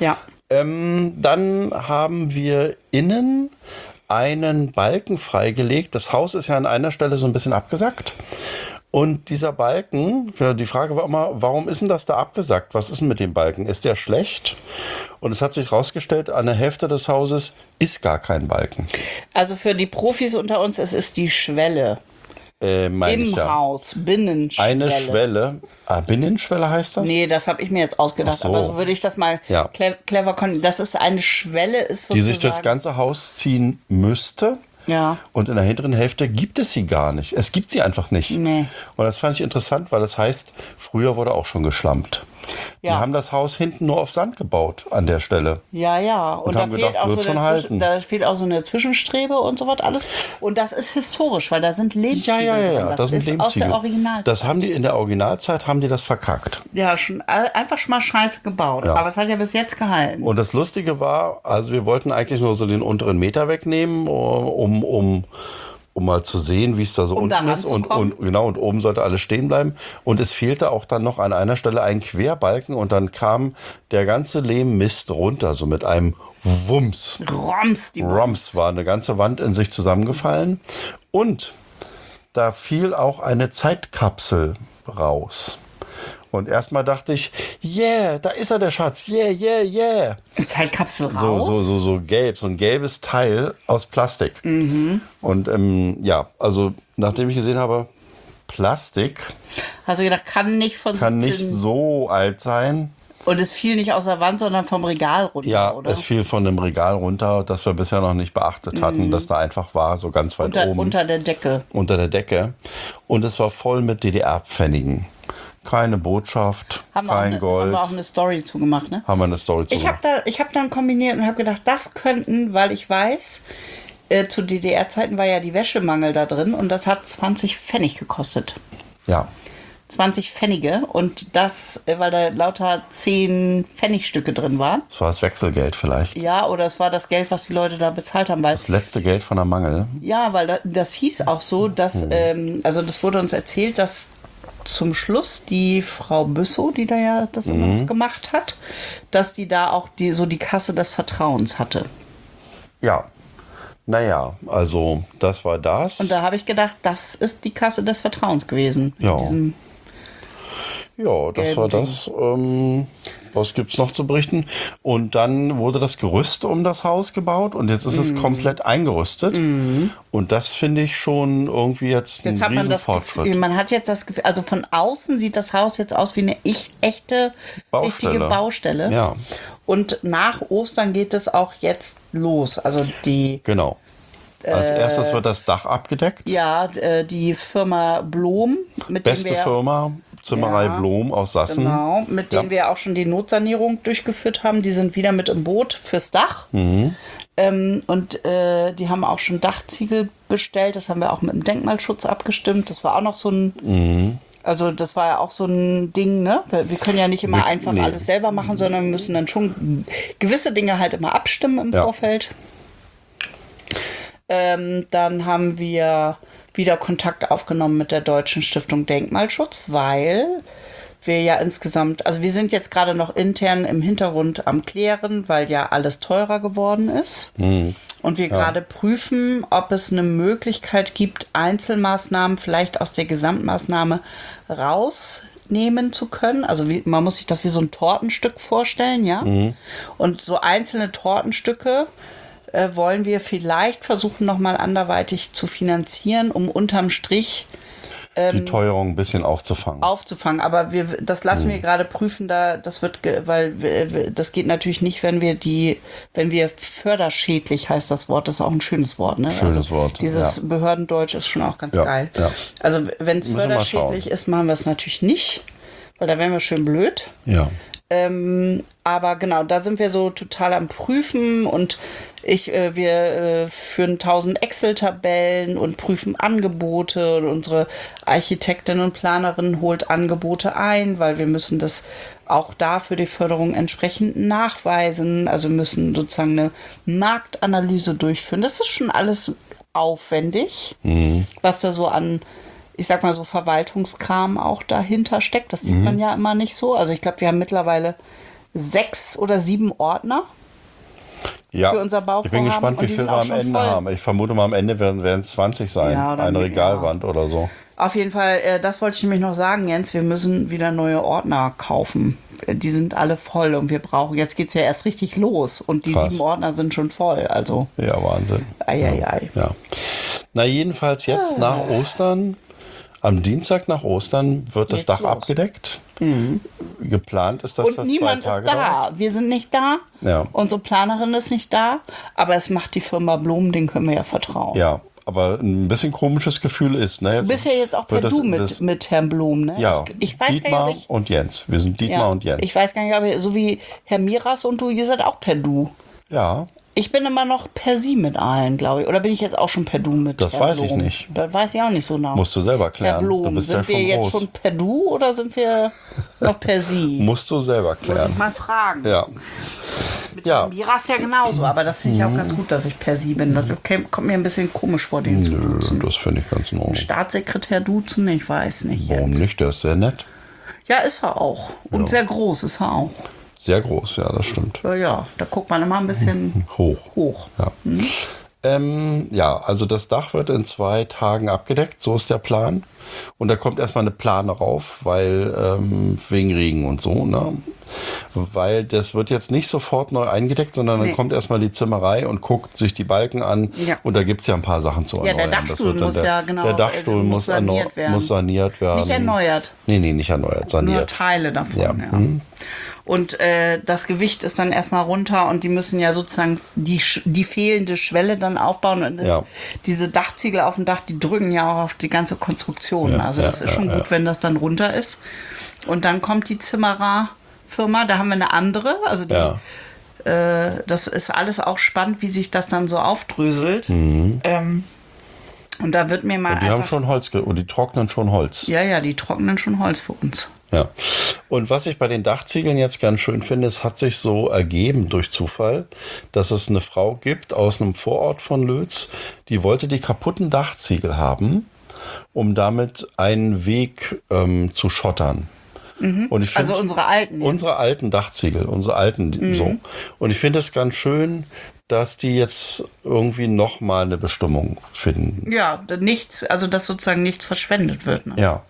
Dann haben wir innen einen Balken freigelegt. Das Haus ist ja an einer Stelle so ein bisschen abgesackt. Und dieser Balken, die Frage war immer, warum ist denn das da abgesackt? Was ist denn mit dem Balken? Ist der schlecht? Und es hat sich herausgestellt, an der Hälfte des Hauses ist gar kein Balken. Also für die Profis unter uns, es ist die Schwelle. Im Haus, Binnenschwelle. Eine Schwelle. Binnenschwelle heißt das? Nee, das habe ich mir jetzt ausgedacht. Aber so würde ich das mal clever können. Das ist eine Schwelle, ist sozusagen... Die sich durchs ganze Haus ziehen müsste. Ja. Und in der hinteren Hälfte gibt es sie gar nicht. Es gibt sie einfach nicht. Nee. Und das fand ich interessant, weil das heißt, früher wurde auch schon geschlampt. Ja. Die haben das Haus hinten nur auf Sand gebaut an der Stelle. Ja. Und da fehlt da fehlt auch so eine Zwischenstrebe und so was alles. Und das ist historisch, weil da sind Lehmziegel drin. Das ist aus der Originalzeit. Das haben die in der Originalzeit, das verkackt. Ja, einfach schon mal scheiße gebaut. Ja. Aber es hat ja bis jetzt gehalten. Und das Lustige war, also wir wollten eigentlich nur so den unteren Meter wegnehmen, um mal zu sehen, wie es da so unten ist. Und oben sollte alles stehen bleiben. Und es fehlte auch dann noch an einer Stelle ein Querbalken und dann kam der ganze Lehmmist runter, so mit einem Wumms. Roms war eine ganze Wand in sich zusammengefallen. Und da fiel auch eine Zeitkapsel raus. Und erstmal dachte ich, da ist er, der Schatz, yeah. Zeitkapsel raus? So gelb, so ein gelbes Teil aus Plastik. Und also nachdem ich gesehen habe, Plastik. Hast du gedacht, kann nicht so alt sein. Und es fiel nicht aus der Wand, sondern vom Regal runter, oder? Ja, es fiel von dem Regal runter, das wir bisher noch nicht beachtet hatten, dass da einfach war, so ganz weit oben. Unter der Decke. Unter der Decke. Und es war voll mit DDR-Pfennigen. Keine Botschaft, kein Gold. Haben wir auch eine Story zugemacht, ne? Haben wir eine Story zugemacht. Ich hab dann kombiniert und habe gedacht, das könnten, weil ich weiß, zu DDR-Zeiten war ja die Wäschemangel da drin und das hat 20 Pfennig gekostet. Ja. 20 Pfennige und das, weil da lauter 10 Pfennigstücke drin waren. Das war das Wechselgeld vielleicht. Ja, oder es war das Geld, was die Leute da bezahlt haben. Weil, Das letzte Geld von der Mangel. ja, weil das hieß auch so, dass, also das wurde uns erzählt, dass zum Schluss die Frau Büssow, die da ja das immer noch gemacht hat, dass die da auch die Kasse des Vertrauens hatte. Ja. Naja, also das war das. Und da habe ich gedacht, das ist die Kasse des Vertrauens gewesen. Ja. Mit diesem Ja, das war Ding. das. Was gibt's noch zu berichten? Und dann wurde das Gerüst um das Haus gebaut und jetzt ist es komplett eingerüstet. Und das finde ich schon irgendwie jetzt ein Jetzt hat man das Riesenfortschritt. Gefühl, man hat jetzt das Gefühl, also von außen sieht das Haus jetzt aus wie eine echte, richtige Baustelle. Ja. Und nach Ostern geht es auch jetzt los. Also Genau. Als erstes wird das Dach abgedeckt. die Firma Blom, mit Beste dem wir Firma, Zimmerei Ja. Blom aus Sassen. genau, mit denen Ja. wir auch schon die Notsanierung durchgeführt haben. Die sind wieder mit im Boot fürs Dach. Mhm. Und die haben auch schon Dachziegel bestellt. Das haben wir auch mit dem Denkmalschutz abgestimmt. Das war auch noch so ein, also das war ja auch so ein Ding, ne? Wir können ja nicht immer einfach nee. alles selber machen, sondern wir müssen dann schon gewisse Dinge halt immer abstimmen im Ja. Vorfeld. Dann haben wir wieder Kontakt aufgenommen mit der Deutschen Stiftung Denkmalschutz, weil wir ja insgesamt, also wir sind jetzt gerade noch intern im Hintergrund am Klären, weil ja alles teurer geworden ist. Und wir gerade prüfen, ob es eine Möglichkeit gibt, Einzelmaßnahmen vielleicht aus der Gesamtmaßnahme rausnehmen zu können. Also man muss sich das wie so ein Tortenstück vorstellen, ja. Und so einzelne Tortenstücke wollen wir vielleicht versuchen, nochmal anderweitig zu finanzieren, um unterm Strich Die Teuerung ein bisschen aufzufangen. aufzufangen. Aber das lassen wir gerade prüfen, weil das geht natürlich nicht, wenn wir förderschädlich, heißt das Wort, das ist auch ein schönes Wort, ne? Schönes Wort, Dieses ja. Behördendeutsch ist schon auch ganz Ja, geil. ja. Also wenn es Müssen wir mal förderschädlich schauen. ist, machen wir es natürlich nicht, weil da wären wir schön blöd. Ja. Aber genau, da sind wir so total am Prüfen und wir führen 1000 Excel-Tabellen und prüfen Angebote und unsere Architektin und Planerin holt Angebote ein, weil wir müssen das auch da für die Förderung entsprechend nachweisen. Also wir müssen sozusagen eine Marktanalyse durchführen. Das ist schon alles aufwendig, was da so an, ich sag mal so, Verwaltungskram auch dahinter steckt. Das sieht man ja immer nicht so. Also ich glaube, wir haben mittlerweile 6 oder 7 Ordner Ja. für unser Bauvorhaben. Ich bin gespannt, und wie die viel sind wir auch am schon Ende voll. haben. Ich vermute mal, am Ende werden es 20 sein. Ja, oder Eine mehr. Regalwand oder so. Auf jeden Fall, das wollte ich nämlich noch sagen, Jens, wir müssen wieder neue Ordner kaufen. Die sind alle voll und wir brauchen, jetzt geht es ja erst richtig los und die Krass. 7 Ordner sind schon voll. Also, Ja, Wahnsinn. ei. Ja. Na, jedenfalls jetzt nach Ostern, am Dienstag nach Ostern wird das Geht's Dach los. abgedeckt. Geplant ist, dass Und das niemand 2 Tage ist da. dauert. Wir sind nicht da. Ja. Unsere Planerin ist nicht da. Aber es macht die Firma Blum, den können wir ja vertrauen. Ja, aber ein bisschen komisches Gefühl ist. Ne, Du bist ja jetzt auch per wird Du das- mit Herrn Blum, ne? Ja, Ich weiß Dietmar gar nicht, ob und Jens. Wir sind Dietmar und Jens. Ich weiß gar nicht, ob so wie Herr Miras und du, ihr seid auch per Du. Ja, Ich bin immer noch per Sie mit allen, glaube ich. Oder bin ich jetzt auch schon per Du mit Das Herrn weiß ich Blum? nicht. Das weiß ich auch nicht so genau. musst du selber Herr klären. Du Blum, bist ja sind wir schon jetzt groß. schon per Du oder sind wir noch per Sie? Musst du selber Muss ich klären. mal fragen. Ja, Mit Ja. Herrn Miras ja genauso, aber das finde ich auch ganz gut, dass ich per Sie bin. Das kommt mir ein bisschen komisch vor, den zu nö, duzen. das finde ich ganz in Ordnung. Staatssekretär duzen? Ich weiß nicht Warum jetzt. nicht? Der ist sehr nett. Ja, ist er auch. Und sehr groß ist er auch. Sehr groß, ja, das stimmt. Ja, da guckt man immer ein bisschen hoch. Ja. Ja, also das Dach wird in 2 Tagen abgedeckt, so ist der Plan. Und da kommt erstmal eine Plane rauf, weil wegen Regen und so, ne? Weil das wird jetzt nicht sofort neu eingedeckt, sondern dann Nee. kommt erstmal die Zimmerei und guckt sich die Balken an. Ja. Und da gibt es ja ein paar Sachen zu Ja, erneuern. der Das Dachstuhl wird dann muss ja, genau, Der Dachstuhl muss saniert werden. muss saniert werden. Nicht erneuert. Nee, nicht erneuert, Nur saniert. Teile davon, Ja. ja. Und das Gewicht ist dann erstmal runter und die müssen ja sozusagen die fehlende Schwelle dann aufbauen. Und Ja. diese Dachziegel auf dem Dach, die drücken ja auch auf die ganze Konstruktion. Ja, Also das ja, ist schon ja, gut, wenn das dann runter ist. Und dann kommt die Zimmererfirma, da haben wir eine andere. Also die, Ja. das ist alles auch spannend, wie sich das dann so aufdröselt. Und da wird mir mal Und die haben schon Holz, und die trocknen schon Holz. Ja, die trocknen schon Holz für uns. Ja. Und was ich bei den Dachziegeln jetzt ganz schön finde, es hat sich so ergeben durch Zufall, dass es eine Frau gibt aus einem Vorort von Lötz, die wollte die kaputten Dachziegel haben, um damit einen Weg zu schottern. Und ich find, Also unsere alten. Jetzt. Unsere alten Dachziegel, unsere alten so. Und ich finde es ganz schön, dass die jetzt irgendwie nochmal eine Bestimmung finden. Ja, nichts, also dass sozusagen nichts verschwendet wird. Ne? Ja.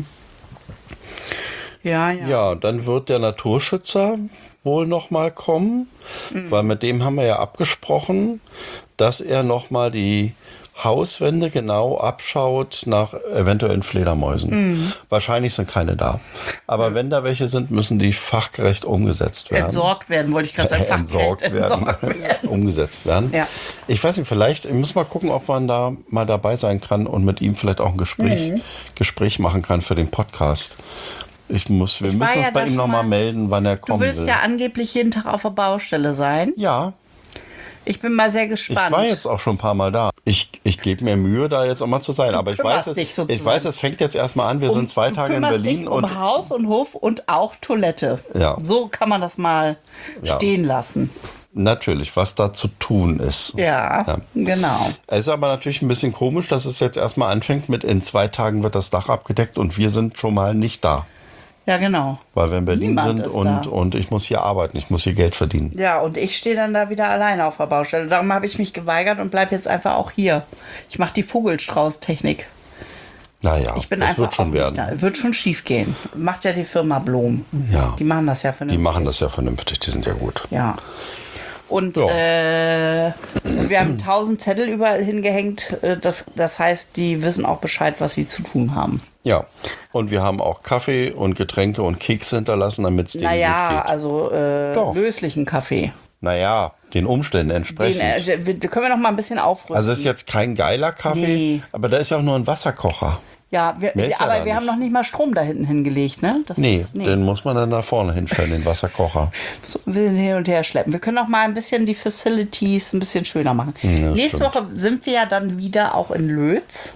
Ja. Ja, dann wird der Naturschützer wohl nochmal kommen, weil mit dem haben wir ja abgesprochen, dass er nochmal die Hauswände genau abschaut nach eventuellen Fledermäusen. Wahrscheinlich sind keine da. Aber wenn da welche sind, müssen die fachgerecht umgesetzt werden. Entsorgt werden, wollte ich gerade sagen. Entsorgt werden. Umgesetzt werden. Ja. Ich weiß nicht, vielleicht, ich muss mal gucken, ob man da mal dabei sein kann und mit ihm vielleicht auch ein Gespräch machen kann für den Podcast. Wir müssen uns bei ihm nochmal melden, wann er kommen will. Du willst ja angeblich jeden Tag auf der Baustelle sein. Ja. Ich bin mal sehr gespannt. Ich war jetzt auch schon ein paar Mal da. Ich gebe mir Mühe, da jetzt auch mal zu sein. Aber ich weiß, es fängt jetzt erstmal an. Wir sind 2 Tage in Berlin. Dich um Haus und Hof und auch Toilette. Ja. So kann man das mal stehen lassen. Natürlich, was da zu tun ist. Ja, genau. Es ist aber natürlich ein bisschen komisch, dass es jetzt erstmal anfängt mit in 2 Tagen wird das Dach abgedeckt und wir sind schon mal nicht da. Ja, genau. Weil wir in Berlin sind und ich muss hier arbeiten, ich muss hier Geld verdienen. Ja, und ich stehe dann da wieder alleine auf der Baustelle. Darum habe ich mich geweigert und bleibe jetzt einfach auch hier. Ich mache die Vogelstrauß-Technik. Naja, das wird schon werden. Wird schon schief gehen. Macht ja die Firma Blom. Ja. Die machen das ja vernünftig. Die sind ja gut. Ja. Und wir haben 1000 Zettel überall hingehängt. Das heißt, die wissen auch Bescheid, was sie zu tun haben. Ja, und wir haben auch Kaffee und Getränke und Kekse hinterlassen, damit es denen gut geht. Also löslichen Kaffee. Naja, den Umständen entsprechend. Können wir noch mal ein bisschen aufrüsten. Also es ist jetzt kein geiler Kaffee, aber da ist ja auch nur ein Wasserkocher. Ja, wir haben noch nicht mal Strom da hinten hingelegt, ne? Den muss man dann da vorne hinstellen, den Wasserkocher. So, wir hin und her schleppen. Wir können auch mal ein bisschen die Facilities ein bisschen schöner machen. Ja, Nächste Woche sind wir ja dann wieder auch in Lötz.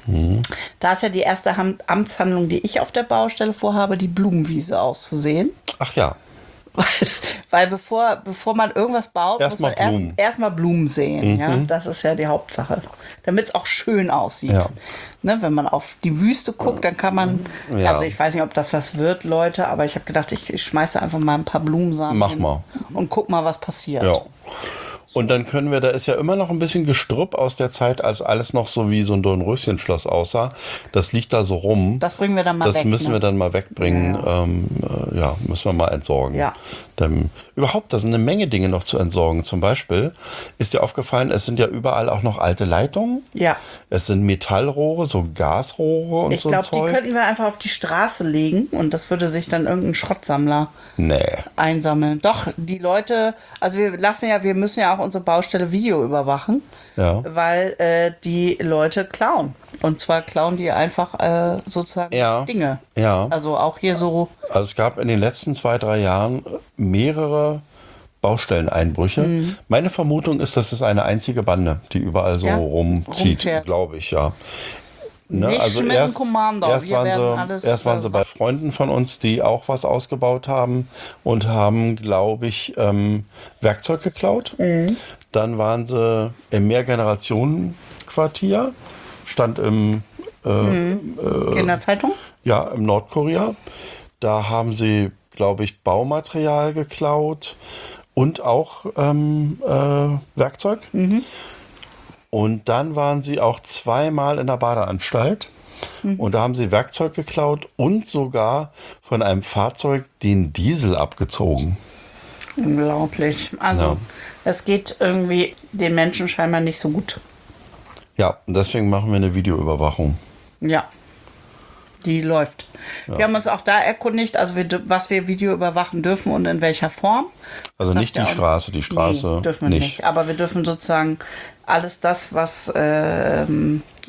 Da ist ja die erste Amtshandlung, die ich auf der Baustelle vorhabe, die Blumenwiese auszusehen. Ach ja. Weil bevor man irgendwas baut, muss man erstmal Blumen sehen. Ja? Das ist ja die Hauptsache. Damit es auch schön aussieht. Ja. Ne, wenn man auf die Wüste guckt, dann kann man, also ich weiß nicht, ob das was wird, Leute, aber ich habe gedacht, ich schmeiße einfach mal ein paar Blumensamen hin und guck mal, was passiert. Ja. Und dann können wir, da ist ja immer noch ein bisschen Gestrüpp aus der Zeit, als alles noch so wie so ein Dornröschenschloss aussah. Das liegt da so rum. Das bringen wir dann mal weg. Das müssen wir dann mal wegbringen. Müssen wir mal entsorgen. Ja. Überhaupt, da sind eine Menge Dinge noch zu entsorgen. Zum Beispiel ist dir aufgefallen, es sind ja überall auch noch alte Leitungen. Ja. Es sind Metallrohre, so Gasrohre und so ein Zeug. Ich glaube, die könnten wir einfach auf die Straße legen und das würde sich dann irgendein Schrottsammler einsammeln. Doch, die Leute, also wir müssen ja auch unsere Baustelle Video überwachen, weil die Leute klauen. Und zwar klauen die einfach sozusagen Dinge. Ja. Also auch hier so. Also es gab in den letzten 2-3 Jahren mehrere Baustelleneinbrüche. Meine Vermutung ist, das ist eine einzige Bande, die überall so rumzieht, glaube ich, ja. Ne? Nicht also mit erst, dem Commander. erst waren sie bei Freunden von uns, die auch was ausgebaut haben und haben, glaube ich, Werkzeug geklaut. Dann waren sie im Mehrgenerationenquartier, stand in der Zeitung? Ja, im Nordkorea. Da haben sie, glaube ich, Baumaterial geklaut und auch Werkzeug. Und dann waren sie auch 2-mal in der Badeanstalt. Und da haben sie Werkzeug geklaut und sogar von einem Fahrzeug den Diesel abgezogen. Unglaublich. Also es geht irgendwie den Menschen scheinbar nicht so gut. Ja, und deswegen machen wir eine Videoüberwachung. Ja, die läuft. Ja. Wir haben uns auch da erkundigt, also was wir Video überwachen dürfen und in welcher Form. Also nicht die Straße, dürfen wir nicht. Aber wir dürfen sozusagen alles das, was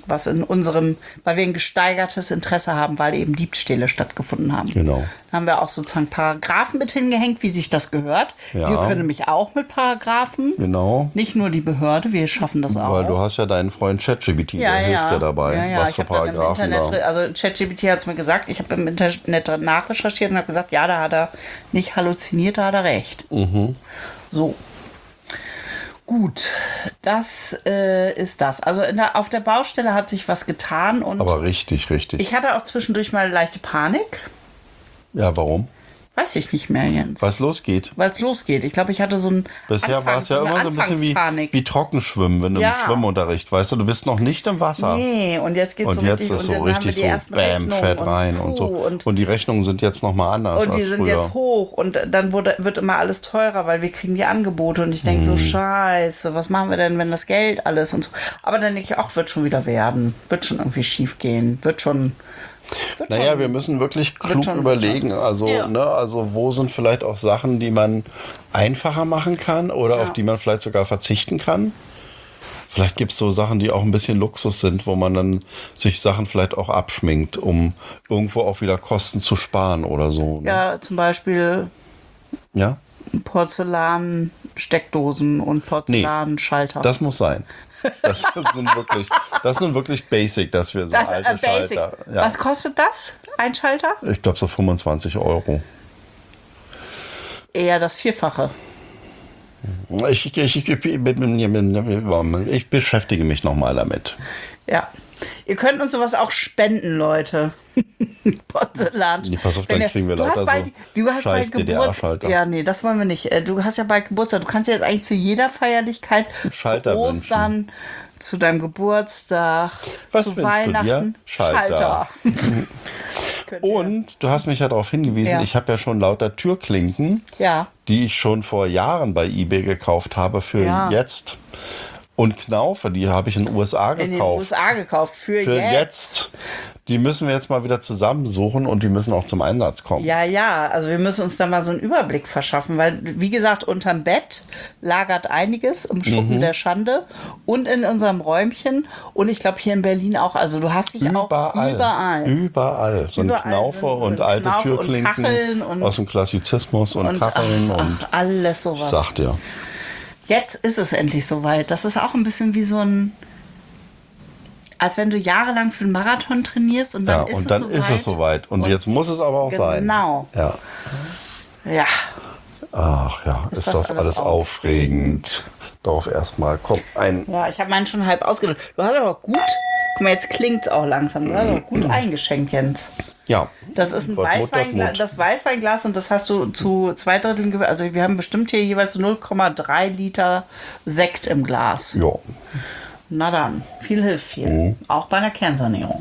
was in unserem, weil wir ein gesteigertes Interesse haben, weil eben Diebstähle stattgefunden haben. Genau. Da haben wir auch sozusagen Paragraphen mit hingehängt, wie sich das gehört. Ja. Wir können nämlich auch mit Paragraphen. Genau. Nicht nur die Behörde, wir schaffen das auch. Weil du hast ja deinen Freund ChatGPT, der hilft dir dabei. Ja. Was Ich für habe dann im Paragraphen da. Internet, also ChatGPT hat es mir gesagt, ich habe im Internet nachrecherchiert und habe gesagt, ja, da hat er nicht halluziniert, da hat er recht. So. Gut, das ist das. Also auf der Baustelle hat sich was getan und Aber richtig. ich hatte auch zwischendurch mal leichte Panik. Ja, warum? Weiß ich nicht mehr, Jens. Weil es losgeht. Weil es losgeht. Ich glaube, ich hatte so ein Bisher war es ja immer so ein bisschen wie Trockenschwimmen, wenn du im Schwimmunterricht, weißt du bist noch nicht im Wasser. Nee, und jetzt geht es Und so jetzt richtig, ist und so dann haben wir richtig die so ersten bam, Rechnungen fett rein und so. Und die Rechnungen sind jetzt nochmal anders und die als sind früher. jetzt hoch und dann wird immer alles teurer, weil wir kriegen die Angebote und ich denke so, scheiße, was machen wir denn, wenn das Geld alles und so. Aber dann denke ich, ach, wird schon wieder werden, wird schon irgendwie schief gehen, wird schon. Naja, wir müssen wirklich klug überlegen. Also, Ja. also wo sind vielleicht auch Sachen, die man einfacher machen kann oder auf die man vielleicht sogar verzichten kann. Vielleicht gibt es so Sachen, die auch ein bisschen Luxus sind, wo man dann sich Sachen vielleicht auch abschminkt, um irgendwo auch wieder Kosten zu sparen oder so. Ne? Ja, zum Beispiel Ja? Porzellan-Steckdosen und Porzellanschalter. Das muss sein. Das ist nun wirklich basic, dass wir so Das alte ist basic. Schalter. Ja. Was kostet das? Ein Schalter? Ich glaube so 25 €. Eher das Vierfache. Ich beschäftige mich nochmal damit. Ja. Ihr könnt uns sowas auch spenden, Leute. Porzellan. Nee, pass auf, dann kriegen wir lauter so scheiß DDR-Schalter. Ja, nee, das wollen wir nicht. Du hast ja bald Geburtstag. Du kannst ja jetzt eigentlich zu jeder Feierlichkeit, Schalter zu Ostern, zu deinem Geburtstag, Was zu wünschst du dir? Weihnachten. Schalter. Und du hast mich ja darauf hingewiesen, Ja. ich habe ja schon lauter Türklinken, Ja. die ich schon vor Jahren bei eBay gekauft habe für Ja. jetzt. Und Knaufe, die habe ich in den USA gekauft. In den USA gekauft. Für jetzt. Die müssen wir jetzt mal wieder zusammensuchen und die müssen auch zum Einsatz kommen. Ja, also wir müssen uns da mal so einen Überblick verschaffen, weil, wie gesagt, unterm Bett lagert einiges im Schuppen der Schande und in unserem Räumchen und ich glaube hier in Berlin auch, also du hast dich auch überall. Überall. So ein Überall Knaufe sind und alte Knaufe und Türklinken Kacheln und- aus dem Klassizismus und Kacheln und alles ich sowas. sag dir. Jetzt ist es endlich soweit. Das ist auch ein bisschen wie so ein, als wenn du jahrelang für einen Marathon trainierst und dann, Ja, und dann ist es soweit. Und jetzt muss es aber auch sein. Genau. Ja. Ja. Ach ja, ist das alles aufregend. Darauf erstmal, komm, Ja, ich habe meinen schon halb ausgedrückt. Du hast aber gut, guck mal, jetzt klingt es auch langsam. Du hast aber gut eingeschenkt, Jens. Ja. Das ist ein Gott, Weißweinglas, das Weißweinglas und das hast du zu 2/3 gefüllt. Also wir haben bestimmt hier jeweils 0,3 Liter Sekt im Glas. Ja. Na dann, viel hilft viel. Auch bei einer Kernsanierung.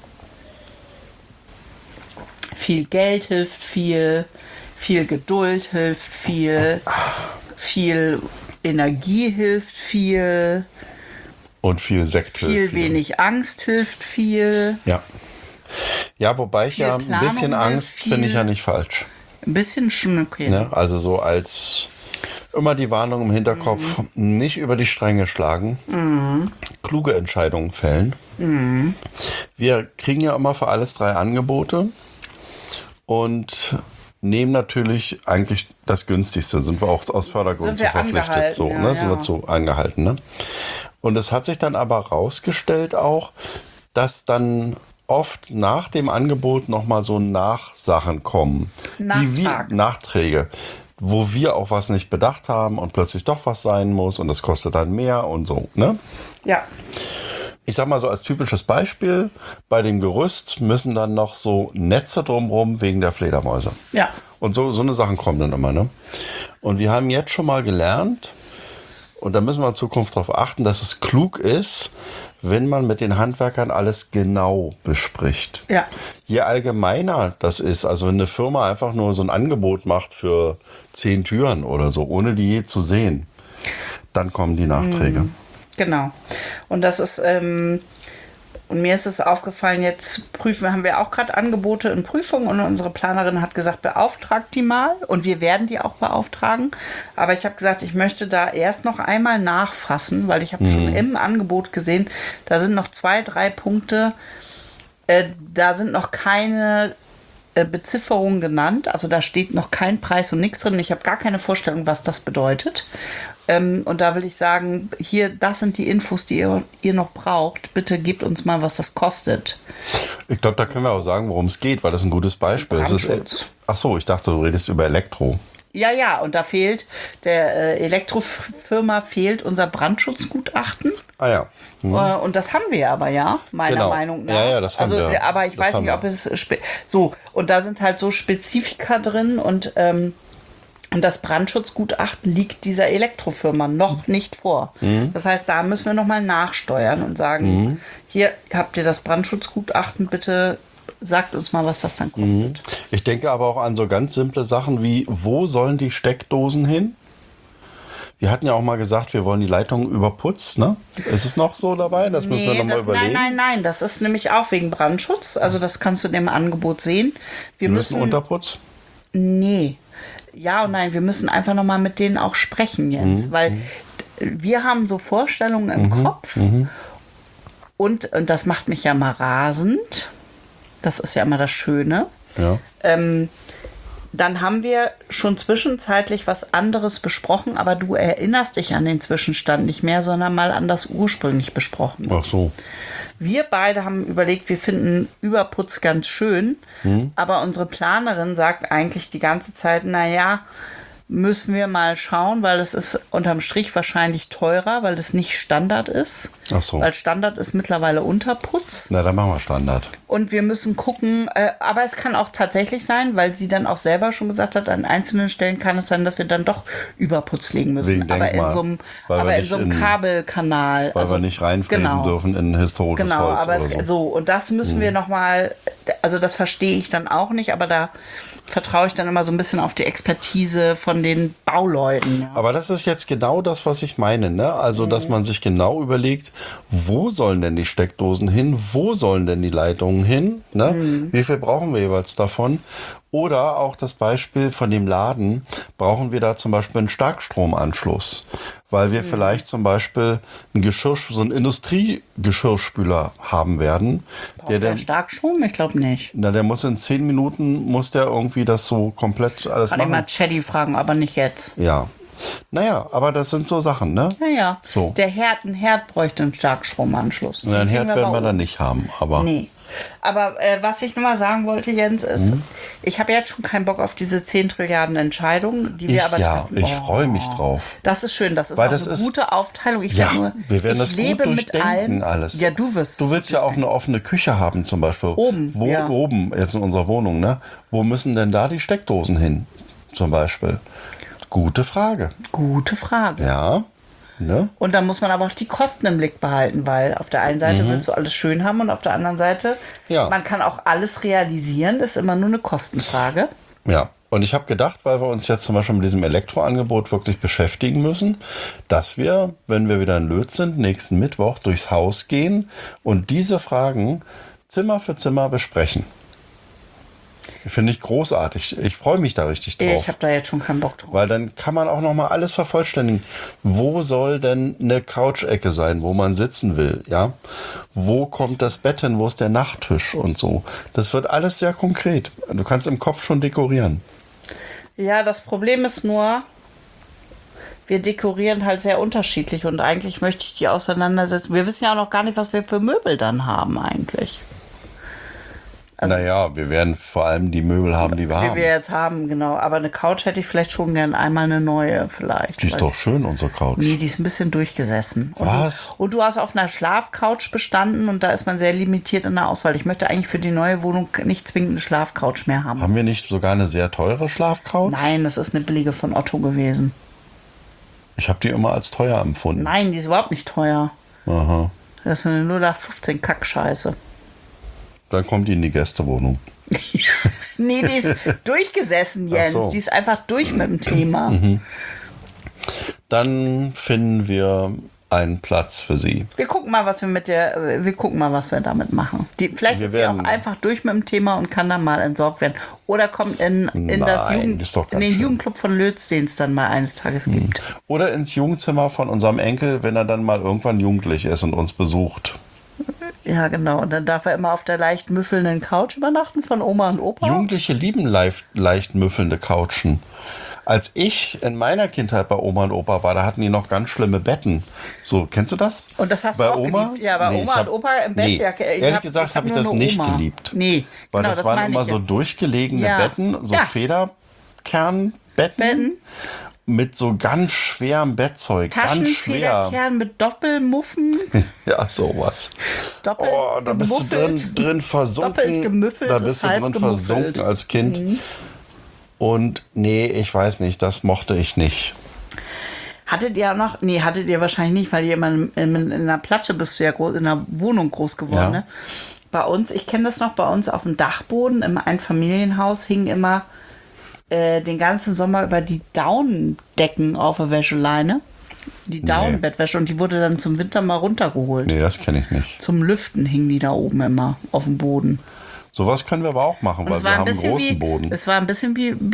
Viel Geld hilft viel, viel Geduld hilft viel, viel Energie hilft viel, Und viel Sekt. viel wenig Angst hilft viel. Ja. Ja, wobei ich Viel ja ein Planung bisschen hilft Angst viel. finde ich ja nicht falsch. Ein bisschen schon okay. Ne? Also so als immer die Warnung im Hinterkopf, nicht über die Stränge schlagen, kluge Entscheidungen fällen. Wir kriegen ja immer für alles 3 Angebote und nehmen natürlich eigentlich das günstigste, sind wir auch aus Fördergründen Sind wir zu verpflichtet. angehalten, So, ja, ne? Sind wir ja. zu angehalten. Ne? Und es hat sich dann aber rausgestellt auch, dass dann oft nach dem Angebot nochmal so Nachsachen kommen. Nachträge, wo wir auch was nicht bedacht haben und plötzlich doch was sein muss und das kostet dann mehr und so. Ne? Ja. Ich sag mal so als typisches Beispiel, bei dem Gerüst müssen dann noch so Netze drumrum wegen der Fledermäuse. Ja. Und so eine Sachen kommen dann immer. Ne? Und wir haben jetzt schon mal gelernt, und da müssen wir in Zukunft darauf achten, dass es klug ist, wenn man mit den Handwerkern alles genau bespricht. Ja. Je allgemeiner das ist, also wenn eine Firma einfach nur so ein Angebot macht für 10 Türen oder so, ohne die je zu sehen, dann kommen die Nachträge. Genau. Und das ist, Und mir ist es aufgefallen, jetzt haben wir auch gerade Angebote in Prüfung und unsere Planerin hat gesagt, beauftragt die mal und wir werden die auch beauftragen. Aber ich habe gesagt, ich möchte da erst noch einmal nachfassen, weil ich habe schon im Angebot gesehen, da sind noch 2, 3 Punkte, da sind noch keine Bezifferungen genannt, also da steht noch kein Preis und nichts drin. Ich habe gar keine Vorstellung, was das bedeutet. Und da will ich sagen, hier, das sind die Infos, die ihr noch braucht. Bitte gebt uns mal, was das kostet. Ich glaube, da können wir auch sagen, worum es geht, weil das ist ein gutes Beispiel. Ach so, ich dachte, du redest über Elektro. Ja, und da fehlt, der Elektrofirma fehlt unser Brandschutzgutachten. Ah ja. Und das haben wir aber meiner Meinung nach. Ja, das haben wir. Aber ich weiß nicht, ob es... So, und da sind halt so Spezifika drin und das Brandschutzgutachten liegt dieser Elektrofirma noch nicht vor. Das heißt, da müssen wir nochmal nachsteuern und sagen, hier habt ihr das Brandschutzgutachten, bitte sagt uns mal, was das dann kostet. Ich denke aber auch an so ganz simple Sachen wie, wo sollen die Steckdosen hin? Wir hatten ja auch mal gesagt, wir wollen die Leitung überputzt, ne? Ist es noch so dabei? Das müssen wir nochmal überlegen. Nein, das ist nämlich auch wegen Brandschutz. Also das kannst du in dem Angebot sehen. Wir müssen Unterputz? Nee. Ja und nein, wir müssen einfach nochmal mit denen auch sprechen, Jens. Weil wir haben so Vorstellungen im Kopf. Und das macht mich ja mal rasend. Das ist ja immer das Schöne. Ja. Dann haben wir schon zwischenzeitlich was anderes besprochen, aber du erinnerst dich an den Zwischenstand nicht mehr, sondern mal an das ursprünglich besprochen. Ach so. Wir beide haben überlegt, wir finden Überputz ganz schön, aber unsere Planerin sagt eigentlich die ganze Zeit, naja, müssen wir mal schauen, weil es ist unterm Strich wahrscheinlich teurer, weil es nicht Standard ist. Ach so. Weil Standard ist mittlerweile Unterputz. Na, dann machen wir Standard. Und wir müssen gucken, aber es kann auch tatsächlich sein, weil sie dann auch selber schon gesagt hat, an einzelnen Stellen kann es sein, dass wir dann doch Überputz legen müssen. Wegen aber Denkmal, in so einem Kabelkanal. Weil wir nicht reinfräsen dürfen in historisches Holz aber oder so. Und das müssen wir nochmal, also das verstehe ich dann auch nicht, aber da vertraue ich dann immer so ein bisschen auf die Expertise von den Bauleuten. Ja. Aber das ist jetzt genau das, was ich meine, ne? Also, dass man sich genau überlegt, wo sollen denn die Steckdosen hin? Wo sollen denn die Leitungen hin? Ne? Wie viel brauchen wir jeweils davon? Oder auch das Beispiel von dem Laden, brauchen wir da zum Beispiel einen Starkstromanschluss, weil wir vielleicht zum Beispiel so einen Industriegeschirrspüler haben werden. Braucht der Starkstrom? Ich glaube nicht. Na, der muss in 10 Minuten, muss der irgendwie das so komplett alles Kann machen. ich mal Chaddy fragen, aber nicht jetzt. Ja. Naja, aber das sind so Sachen, ne? Ja. So. Ein Herd bräuchte einen Starkstromanschluss. Na, einen Herd werden wir dann nicht haben, aber... Nee. Aber was ich noch mal sagen wollte, Jens, ist, ich habe jetzt schon keinen Bock auf diese 10 Trilliarden Entscheidungen, die wir aber treffen. Ich freue mich drauf. Das ist schön, das ist Weil auch das eine ist, gute Aufteilung. Wir werden das gut durchdenken alles. Ja, du willst ja auch eine offene Küche haben zum Beispiel. Oben, Oben, jetzt in unserer Wohnung, ne? Wo müssen denn da die Steckdosen hin, zum Beispiel? Gute Frage. Gute Frage. Ja. Ne? Und da muss man aber auch die Kosten im Blick behalten, weil auf der einen Seite willst du alles schön haben und auf der anderen Seite, man kann auch alles realisieren, ist immer nur eine Kostenfrage. Ja, und ich habe gedacht, weil wir uns jetzt zum Beispiel mit diesem Elektroangebot wirklich beschäftigen müssen, dass wir, wenn wir wieder in Lötz sind, nächsten Mittwoch durchs Haus gehen und diese Fragen Zimmer für Zimmer besprechen. Finde ich großartig. Ich freue mich da richtig drauf. Ich habe da jetzt schon keinen Bock drauf. Weil dann kann man auch noch mal alles vervollständigen. Wo soll denn eine Couch-Ecke sein, wo man sitzen will? Ja? Wo kommt das Bett hin? Wo ist der Nachttisch und so? Das wird alles sehr konkret. Du kannst im Kopf schon dekorieren. Ja, das Problem ist nur, wir dekorieren halt sehr unterschiedlich und eigentlich möchte ich die auseinandersetzen. Wir wissen ja auch noch gar nicht, was wir für Möbel dann haben eigentlich. Also, naja, wir werden vor allem die Möbel haben, die wir haben. Die wir jetzt haben, genau. Aber eine Couch hätte ich vielleicht schon gern einmal eine neue vielleicht. Die ist doch schön, unsere Couch. Nee, die ist ein bisschen durchgesessen. Was? Und du hast auf einer Schlafcouch bestanden und da ist man sehr limitiert in der Auswahl. Ich möchte eigentlich für die neue Wohnung nicht zwingend eine Schlafcouch mehr haben. Haben wir nicht sogar eine sehr teure Schlafcouch? Nein, das ist eine billige von Otto gewesen. Ich habe die immer als teuer empfunden. Nein, die ist überhaupt nicht teuer. Aha. Das ist eine 0815 Kackscheiße. Dann kommt die in die Gästewohnung. Nee, die ist durchgesessen, Jens. So. Die ist einfach durch mit dem Thema. Dann finden wir einen Platz für sie. Wir gucken mal, was wir damit machen. Vielleicht ist sie auch einfach durch mit dem Thema und kann dann mal entsorgt werden. Oder kommt in den Jugendclub von Lötz, den es dann mal eines Tages gibt. Oder ins Jugendzimmer von unserem Enkel, wenn er dann mal irgendwann jugendlich ist und uns besucht. Ja, genau. Und dann darf er immer auf der leicht müffelnden Couch übernachten von Oma und Opa. Jugendliche lieben leicht müffelnde Couchen. Als ich in meiner Kindheit bei Oma und Opa war, da hatten die noch ganz schlimme Betten. So, kennst du das? Und das hast bei du auch Oma? geliebt? Ja, bei Oma und Opa im Bett. Nee. Ja, Ehrlich gesagt habe ich das nicht geliebt. Nee, weil genau, das waren immer so durchgelegene Betten, so Federkernbetten. Mit so ganz schwerem Bettzeug. Ganz schwer. Taschenfederkern mit Doppelmuffen. Ja, sowas. Da bist du drin versunken. Doppelt gemüffelt. Da bist du drin versunken als Kind. Und nee, ich weiß nicht, das mochte ich nicht. Hattet ihr wahrscheinlich nicht, weil ihr immer in einer Platte bist du ja groß, in einer Wohnung groß geworden. Ne? Bei uns, ich kenne das noch, bei uns auf dem Dachboden im Einfamilienhaus hingen immer den ganzen Sommer über die Daunendecken auf der Wäscheleine. Die Daunenbettwäsche und die wurde dann zum Winter mal runtergeholt. Nee, das kenne ich nicht. Zum Lüften hingen die da oben immer auf dem Boden. Sowas können wir aber auch machen, weil wir haben einen großen Boden. Es war ein bisschen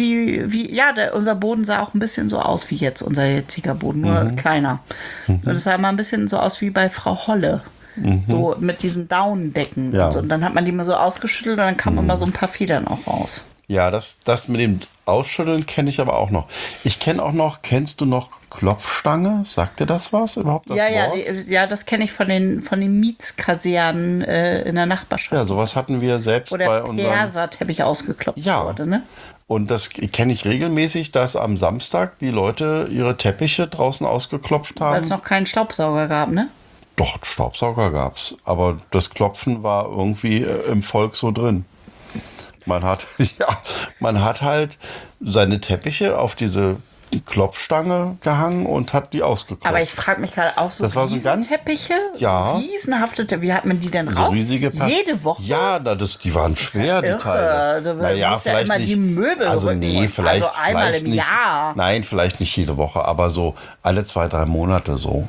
unser Boden sah auch ein bisschen so aus wie jetzt, unser jetziger Boden, nur kleiner. Und es sah mal ein bisschen so aus wie bei Frau Holle. So mit diesen Daunendecken. Ja. Und so. Und dann hat man die mal so ausgeschüttelt und dann kamen immer so ein paar Federn auch raus. Ja, das mit dem Ausschütteln kenne ich aber auch noch. Ich kenne auch noch, kennst du noch Klopfstange? Sagt dir das was überhaupt? Das Wort? Ja, das kenne ich von den Mietskasernen in der Nachbarschaft. Ja, sowas hatten wir selbst bei unserem... Oder Perserteppich ausgeklopft wurde, ne? Und das kenne ich regelmäßig, dass am Samstag die Leute ihre Teppiche draußen ausgeklopft haben. Weil es noch keinen Staubsauger gab, ne? Doch, Staubsauger gab's. Aber das Klopfen war irgendwie im Volk so drin. Man hat halt seine Teppiche auf diese Klopfstange gehangen und hat die ausgeklopft. Aber ich frage mich gerade auch so, das war so ganz Teppiche, ja, so riesenhafte Teppiche, wie hat man die denn so raus? Riesige Jede Woche? Ja, die waren schwer, die Teile. Naja, vielleicht immer nicht, die Möbel also nee, vielleicht einmal im nicht, Jahr. Nein, vielleicht nicht jede Woche, aber so alle 2-3 Monate so.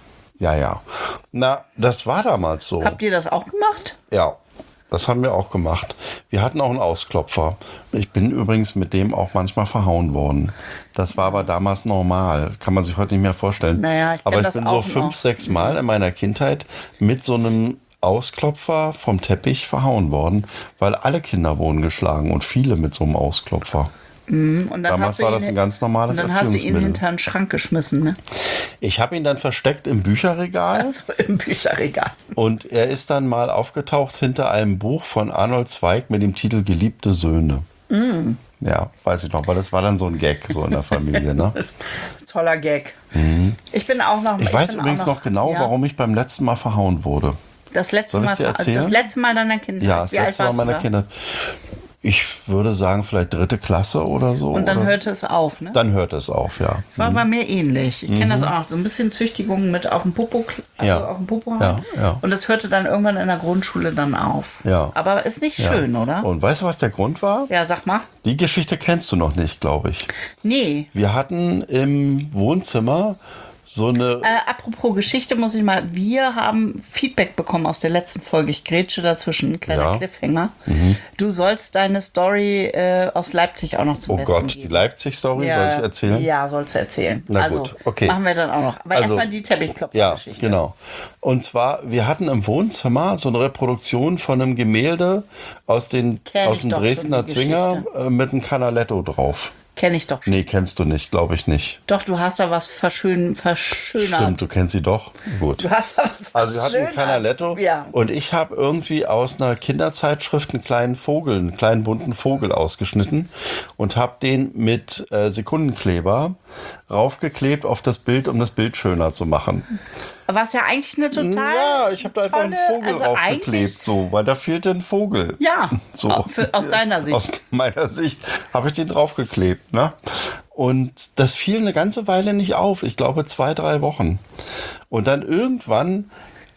Ja. Na, das war damals so. Habt ihr das auch gemacht? Ja. Das haben wir auch gemacht. Wir hatten auch einen Ausklopfer. Ich bin übrigens mit dem auch manchmal verhauen worden. Das war aber damals normal. Kann man sich heute nicht mehr vorstellen. Naja, aber ich bin so 5-6 Mal in meiner Kindheit mit so einem Ausklopfer vom Teppich verhauen worden, weil alle Kinder wurden geschlagen und viele mit so einem Ausklopfer. Und damals war das ein ganz normales Erziehungsmittel. Und dann hast du ihn hinter den Schrank geschmissen, ne? Ich habe ihn dann versteckt im Bücherregal. Also im Bücherregal. Und er ist dann mal aufgetaucht hinter einem Buch von Arnold Zweig mit dem Titel Geliebte Söhne. Ja, weiß ich noch, weil das war dann so ein Gag so in der Familie, ne? Toller Gag. Ich bin auch noch... Ich weiß übrigens noch genau, warum ich beim letzten Mal verhauen wurde. Das letzte Mal deiner Kindheit? Ja, das letzte Mal meiner Kindheit. Ich würde sagen, vielleicht 3. Klasse oder so. Und dann hörte es auf, ne? Dann hörte es auf, ja. Das war bei mir ähnlich. Ich kenne das auch noch. So ein bisschen Züchtigung mit auf dem Popo, auf dem Popo haben. Ja. Und das hörte dann irgendwann in der Grundschule dann auf. Ja. Aber ist nicht schön, oder? Und weißt du, was der Grund war? Ja, sag mal. Die Geschichte kennst du noch nicht, glaube ich. Nee. Wir hatten im Wohnzimmer so eine... Apropos Geschichte muss ich mal, wir haben Feedback bekommen aus der letzten Folge. Ich grätsche dazwischen, kleiner Cliffhanger. Du sollst deine Story aus Leipzig auch noch zum Besten geben. Die Leipzig-Story soll ich erzählen? Ja, sollst du erzählen. Na gut, okay. Machen wir dann auch noch. Aber erstmal die Teppichklopfer-Geschichte. Ja, genau. Und zwar, wir hatten im Wohnzimmer so eine Reproduktion von einem Gemälde aus dem Dresdner Zwinger mit einem Canaletto drauf. Kenne ich doch schon. Nee, kennst du nicht, glaube ich nicht. Doch, du hast da was verschönert. Stimmt, du kennst sie doch. Gut. Du hast da was also wir hatten ein Canaletto und ich habe irgendwie aus einer Kinderzeitschrift einen kleinen bunten Vogel ausgeschnitten und habe den mit Sekundenkleber raufgeklebt auf das Bild, um das Bild schöner zu machen. Was ja eigentlich eine total... Ja, ich habe da einfach einen Vogel draufgeklebt, weil da fehlte ein Vogel. Ja, so. Aus deiner Sicht. Aus meiner Sicht habe ich den draufgeklebt, ne? Und das fiel eine ganze Weile nicht auf. Ich glaube 2-3 Wochen. Und dann irgendwann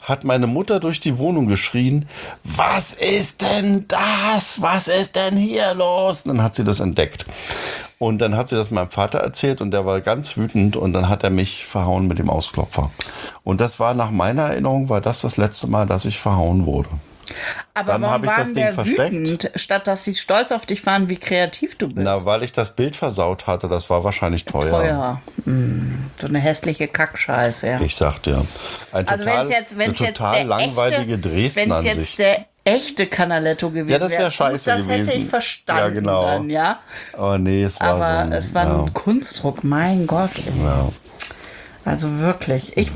hat meine Mutter durch die Wohnung geschrien, was ist denn das? Was ist denn hier los? Und dann hat sie das entdeckt. Und dann hat sie das meinem Vater erzählt und der war ganz wütend und dann hat er mich verhauen mit dem Ausklopfer. Und das war nach meiner Erinnerung, war das letzte Mal, dass ich verhauen wurde. Aber Dann warum habe ich das waren Ding der versteckt. wütend, statt dass sie stolz auf dich waren, wie kreativ du bist? Na, weil ich das Bild versaut hatte, das war wahrscheinlich teuer. Teuer. So eine hässliche Kackscheiße, ja. Ich sagte ja. Also wenn es eine total langweilige wenn es Dresden-Ansicht. jetzt der echte Canaletto gewesen wäre, Ja, das wäre scheiße das gewesen. hätte ich verstanden Ja, genau. dann, ja. Aber nee, es war Aber es war ein Kunstdruck, mein Gott. Ey. Ja. Also wirklich. Ich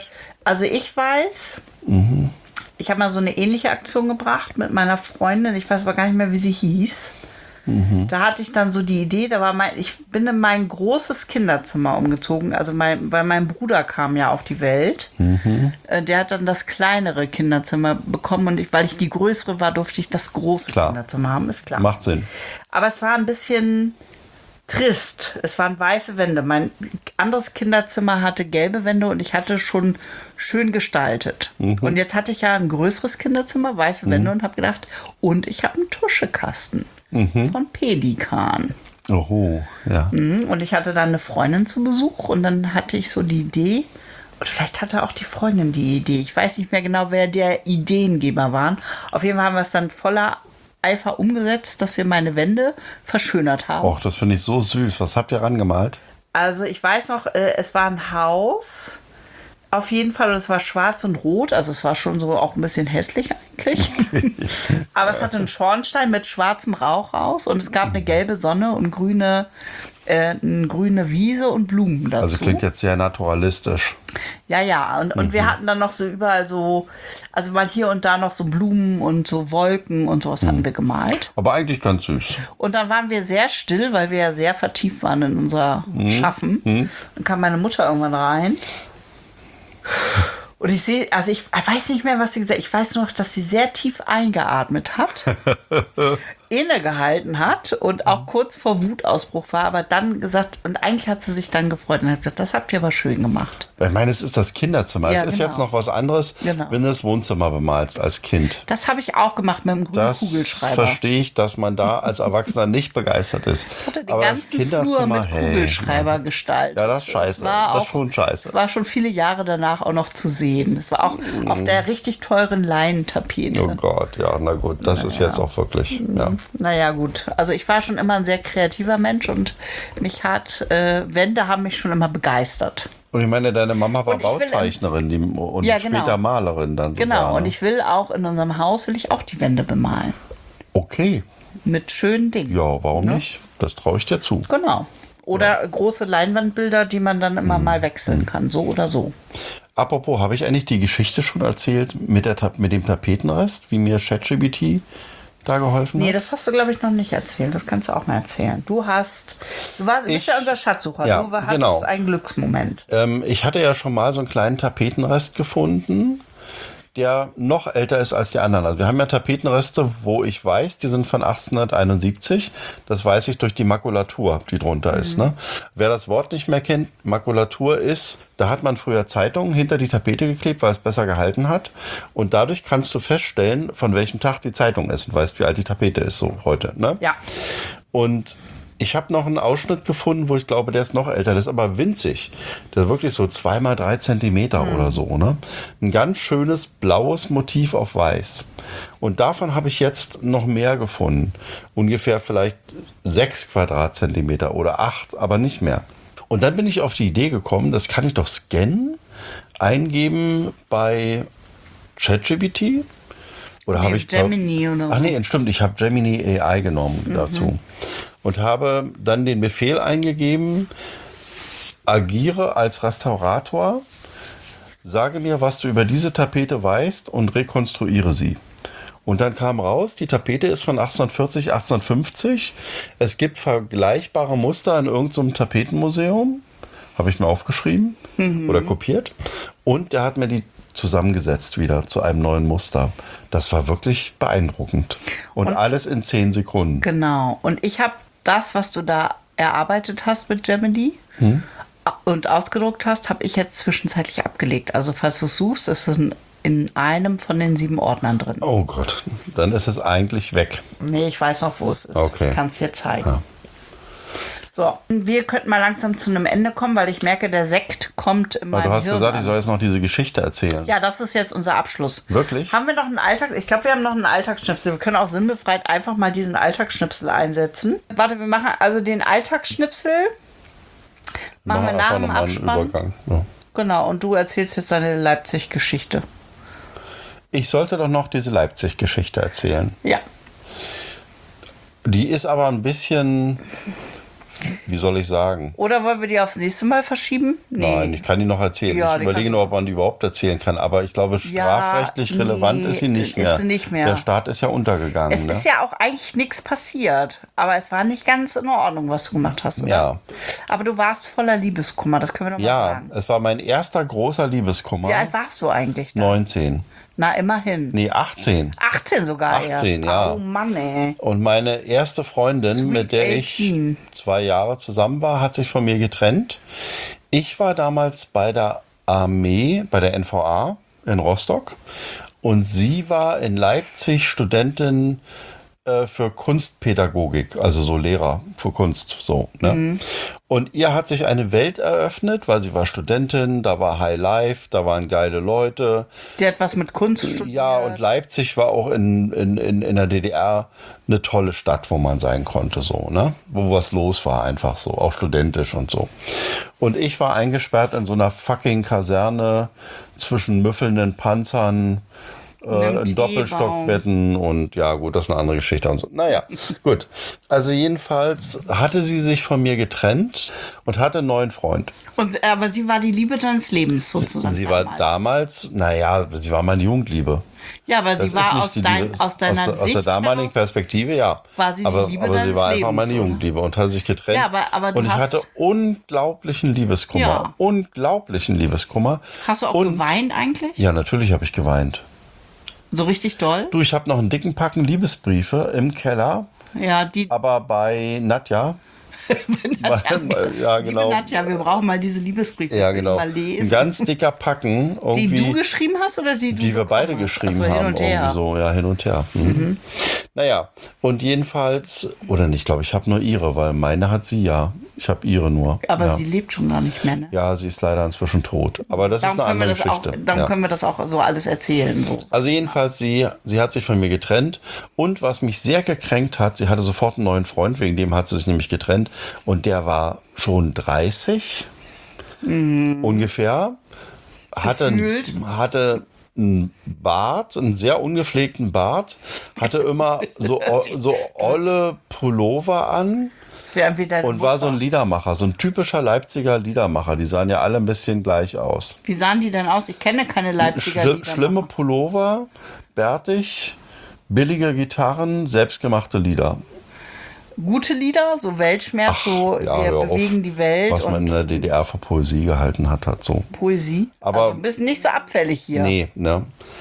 weiß, ich habe mal so eine ähnliche Aktion gebracht mit meiner Freundin. Ich weiß aber gar nicht mehr, wie sie hieß. Da hatte ich dann so die Idee, ich bin in mein großes Kinderzimmer umgezogen, also weil mein Bruder kam ja auf die Welt. Der hat dann das kleinere Kinderzimmer bekommen und weil ich die größere war, durfte ich das große Kinderzimmer haben, ist klar. Macht Sinn. Aber es war ein bisschen trist. Es waren weiße Wände. Mein anderes Kinderzimmer hatte gelbe Wände und ich hatte schon schön gestaltet. Und jetzt hatte ich ja ein größeres Kinderzimmer, weiße Wände und habe gedacht, und ich habe einen Tuschekasten von Pelikan. Oho, ja. Und ich hatte dann eine Freundin zu Besuch und dann hatte ich so die Idee, und vielleicht hatte auch die Freundin die Idee. Ich weiß nicht mehr genau, wer der Ideengeber war. Auf jeden Fall haben wir es dann voller Eifer umgesetzt, dass wir meine Wände verschönert haben. Och, das finde ich so süß. Was habt ihr rangemalt? Also ich weiß noch, es war ein Haus, auf jeden Fall, und es war schwarz und rot, also es war schon so auch ein bisschen hässlich eigentlich. Aber es hatte einen Schornstein mit schwarzem Rauch raus und es gab eine gelbe Sonne und eine grüne Wiese und Blumen dazu. Also klingt jetzt sehr naturalistisch. Ja, und wir hatten dann noch so überall so, also mal hier und da noch so Blumen und so Wolken und sowas hatten wir gemalt. Aber eigentlich ganz süß. Und dann waren wir sehr still, weil wir ja sehr vertieft waren in unser Schaffen. Dann kam meine Mutter irgendwann rein. Und ich sehe, also ich weiß nicht mehr, was sie gesagt hat. Ich weiß nur noch, dass sie sehr tief eingeatmet hat, innegehalten hat und auch kurz vor Wutausbruch war, aber dann gesagt, und eigentlich hat sie sich dann gefreut und hat gesagt, das habt ihr aber schön gemacht. Ich meine, es ist das Kinderzimmer. Ja, es ist genau. jetzt noch was anderes, wenn du das Wohnzimmer bemalst als Kind. Das habe ich auch gemacht mit dem grünen Das Kugelschreiber. verstehe ich, dass man da als Erwachsener nicht begeistert ist. Ich hatte den Aber das ganzen Flur mit Kugelschreiber gestaltet. Ja, das ist scheiße. Das ist schon scheiße. Es war schon viele Jahre danach auch noch zu sehen. Es war auch auf der richtig teuren Leinentapete. Oh Gott, ja, na gut, das ist jetzt auch wirklich, ja. Naja, gut. Also ich war schon immer ein sehr kreativer Mensch und Wände haben mich schon immer begeistert. Und ich meine, deine Mama war Und ich will Bauzeichnerin und Ja, genau. später Malerin dann sogar. Genau, und ne? ich will auch in unserem Haus, will ich auch die Wände bemalen. Okay, Mit schönen Dingen. ja, warum Ne? nicht? Das traue ich dir zu. Genau. Oder große Leinwandbilder, die man dann immer mal wechseln kann, so oder so. Apropos, habe ich eigentlich die Geschichte schon erzählt mit dem Tapetenrest, wie mir ChatGPT da geholfen Nee, hat? das hast du, glaube ich, noch nicht erzählt. Das kannst du auch mal erzählen. Du bist ja unser Schatzsucher. Ja, Du hattest genau. einen Glücksmoment. Ich hatte ja schon mal so einen kleinen Tapetenrest gefunden, der noch älter ist als die anderen. Also wir haben ja Tapetenreste, wo ich weiß, die sind von 1871. Das weiß ich durch die Makulatur, die drunter ist. Ne? Wer das Wort nicht mehr kennt, Makulatur ist, da hat man früher Zeitungen hinter die Tapete geklebt, weil es besser gehalten hat. Und dadurch kannst du feststellen, von welchem Tag die Zeitung ist und weißt, wie alt die Tapete ist so heute. Ne? Ja. Und ich habe noch einen Ausschnitt gefunden, wo ich glaube, der ist noch älter. Der ist aber winzig. Der ist wirklich so 2 mal 3 Zentimeter oder so. Ne? Ein ganz schönes blaues Motiv auf weiß. Und davon habe ich jetzt noch mehr gefunden. Ungefähr vielleicht 6 Quadratzentimeter oder 8, aber nicht mehr. Und dann bin ich auf die Idee gekommen, das kann ich doch scannen, eingeben bei ChatGPT. Oder habe ich Gemini oder so. Ach nee, stimmt, ich habe Gemini AI genommen dazu. Und habe dann den Befehl eingegeben, agiere als Restaurator, sage mir, was du über diese Tapete weißt und rekonstruiere sie. Und dann kam raus, die Tapete ist von 1840, 1850. Es gibt vergleichbare Muster in irgendeinem Tapetenmuseum. Habe ich mir aufgeschrieben oder kopiert. Und der hat mir die zusammengesetzt wieder zu einem neuen Muster. Das war wirklich beeindruckend. Und alles in 10 Sekunden. Genau. Und ich habe das, was du da erarbeitet hast mit Gemini und ausgedruckt hast, habe ich jetzt zwischenzeitlich abgelegt. Also falls du es suchst, ist das ein in einem von den 7 Ordnern drin. Oh Gott, dann ist es eigentlich weg. Nee, ich weiß noch, wo es ist. Okay. Ich kann es dir zeigen. Ja. So, wir könnten mal langsam zu einem Ende kommen, weil ich merke, der Sekt kommt in meinem Du hast Hirn gesagt, an. ich soll jetzt noch diese Geschichte erzählen. Ja, das ist jetzt unser Abschluss. Wirklich? Haben wir noch einen Alltag? Ich glaube, wir haben noch einen Alltagsschnipsel. Wir können auch sinnbefreit einfach mal diesen Alltagsschnipsel einsetzen. Warte, wir machen also den Alltagsschnipsel. Machen wir nach einfach dem nochmal einen Abspann. Übergang. Ja. Genau, und du erzählst jetzt deine Leipzig-Geschichte. Ich sollte doch noch diese Leipzig-Geschichte erzählen. Ja. Die ist aber ein bisschen, wie soll ich sagen? Oder wollen wir die aufs nächste Mal verschieben? Nee. Nein, ich kann die noch erzählen. Ja, ich die überlege kannst nur, ob man die überhaupt erzählen kann. Aber ich glaube, strafrechtlich relevant nee, ist sie nicht mehr. ist sie nicht mehr. Der Staat ist ja untergegangen. Es ne? ist ja auch eigentlich nichts passiert. Aber es war nicht ganz in Ordnung, was du gemacht hast, oder? Ja. Aber du warst voller Liebeskummer, das können wir doch mal Ja, sagen. es war mein erster großer Liebeskummer. Wie alt warst du eigentlich da? 19. Na, immerhin. Nee, 18. 18 sogar 18, erst. ja. Oh Mann, ey. Und meine erste Freundin, Sweet mit der 18. ich 2 Jahre zusammen war, hat sich von mir getrennt. Ich war damals bei der Armee, bei der NVA in Rostock. Und sie war in Leipzig Studentin für Kunstpädagogik, also so Lehrer für Kunst, so. Ne? Und ihr hat sich eine Welt eröffnet, weil sie war Studentin, da war High Life, da waren geile Leute. Die hat was mit Kunst studiert. Ja, und Leipzig war auch in der DDR eine tolle Stadt, wo man sein konnte, so, ne? Wo was los war, einfach so, auch studentisch und so. Und ich war eingesperrt in so einer fucking Kaserne zwischen müffelnden Panzern, in Doppelstockbetten und ja, gut, das ist eine andere Geschichte und so. Naja, gut. Also jedenfalls hatte sie sich von mir getrennt und hatte einen neuen Freund. Aber sie war die Liebe deines Lebens sozusagen. Sie war damals, naja, sie war meine Jugendliebe. Ja, aber Das sie ist war nicht aus, die Liebe. aus deiner aus Sicht der damaligen heraus, Perspektive, ja. war sie die aber, Liebe aber sie deines war einfach Lebens, meine oder? Jugendliebe und hat sich getrennt. Ja, aber du und ich hast- hatte unglaublichen Liebeskummer. Ja. Unglaublichen Liebeskummer. Hast du auch und, geweint eigentlich? Ja, natürlich habe ich geweint. So richtig doll? Du, ich habe noch einen dicken Packen Liebesbriefe im Keller, Ja, die aber bei Nadja. Ja, genau. Liebe Nadja, wir brauchen mal diese Liebesbriefe Ja, genau. mal Ein lesen. ganz dicker Packen. Die Irgendwie, du geschrieben hast oder die du die wir beide bekommen hast? geschrieben Ach so, haben. hin und her. Irgendwie so, ja, hin und her. Mhm. Naja, und jedenfalls, oder nicht, glaube ich, habe nur ihre, weil meine hat sie ja. Ich habe ihre nur. Aber ja. sie lebt schon gar nicht mehr, ne? Ja, sie ist leider inzwischen tot. Aber das Darum ist eine können wir andere das auch, Geschichte. darum ja. können wir das auch so alles erzählen. So. Also jedenfalls, sie hat sich von mir getrennt. Und was mich sehr gekränkt hat, sie hatte sofort einen neuen Freund, wegen dem hat sie sich nämlich getrennt. Und der war schon 30 ungefähr. Gefühlt. Hatte einen Bart, einen sehr ungepflegten Bart. Hatte immer so olle Pullover an. Ist ja wie deine Und war so ein Mutter. Liedermacher, so ein typischer Leipziger Liedermacher. Die sahen ja alle ein bisschen gleich aus. Wie sahen die denn aus? Ich kenne keine Leipziger Liedermacher. Schlimme Pullover, bärtig, billige Gitarren, selbstgemachte Lieder. Gute Lieder, so Weltschmerz, so ja, wir hör auf. bewegen die Welt Was man und in der DDR für Poesie gehalten hat so. Poesie. Aber- also ein bisschen nicht so abfällig hier. Nee, ne?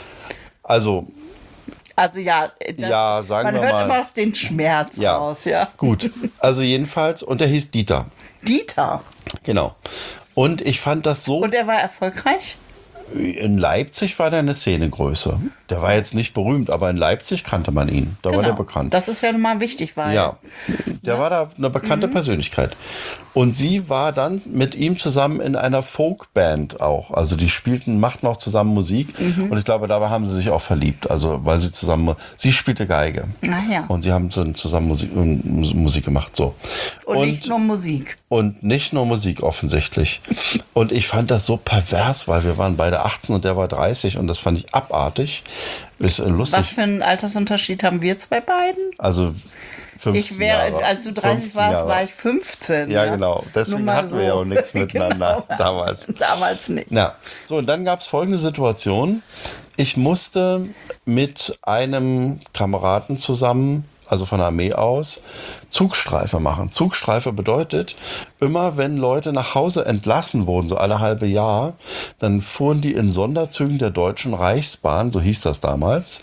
Also, Also ja, das, Ja, sagen man wir hört mal. immer noch den Schmerz ja. raus, ja. Gut. Also jedenfalls, und der hieß Dieter. Dieter. Genau. Und ich fand das so, Und er war erfolgreich? in Leipzig war der eine Szenegröße. Der war jetzt nicht berühmt, aber in Leipzig kannte man ihn. Da war der bekannt. Das ist ja nun mal wichtig, weil Ja, der war da eine bekannte Persönlichkeit. Und sie war dann mit ihm zusammen in einer Folkband auch. Also die machten auch zusammen Musik. Und ich glaube, dabei haben sie sich auch verliebt. Also weil sie spielte Geige. Ach ja. Und sie haben zusammen Musik gemacht. So. und nicht nur Musik. Und nicht nur Musik offensichtlich. Und ich fand das so pervers, weil wir waren beide 18 und der war 30 und das fand ich abartig. Ist lustig. Was für einen Altersunterschied haben wir zwei beiden? Also 15 Ich wäre, Jahre. als du 30 15 warst, Jahre. war ich 15. Ja, ne? genau. Nur Deswegen mal hatten wir ja auch nichts miteinander Genau. damals. Damals nicht. Na, so, und dann gab es folgende Situation. Ich musste mit einem Kameraden zusammen, also von der Armee aus, Zugstreife machen. Zugstreife bedeutet, immer wenn Leute nach Hause entlassen wurden, so alle halbe Jahr, dann fuhren die in Sonderzügen der Deutschen Reichsbahn, so hieß das damals,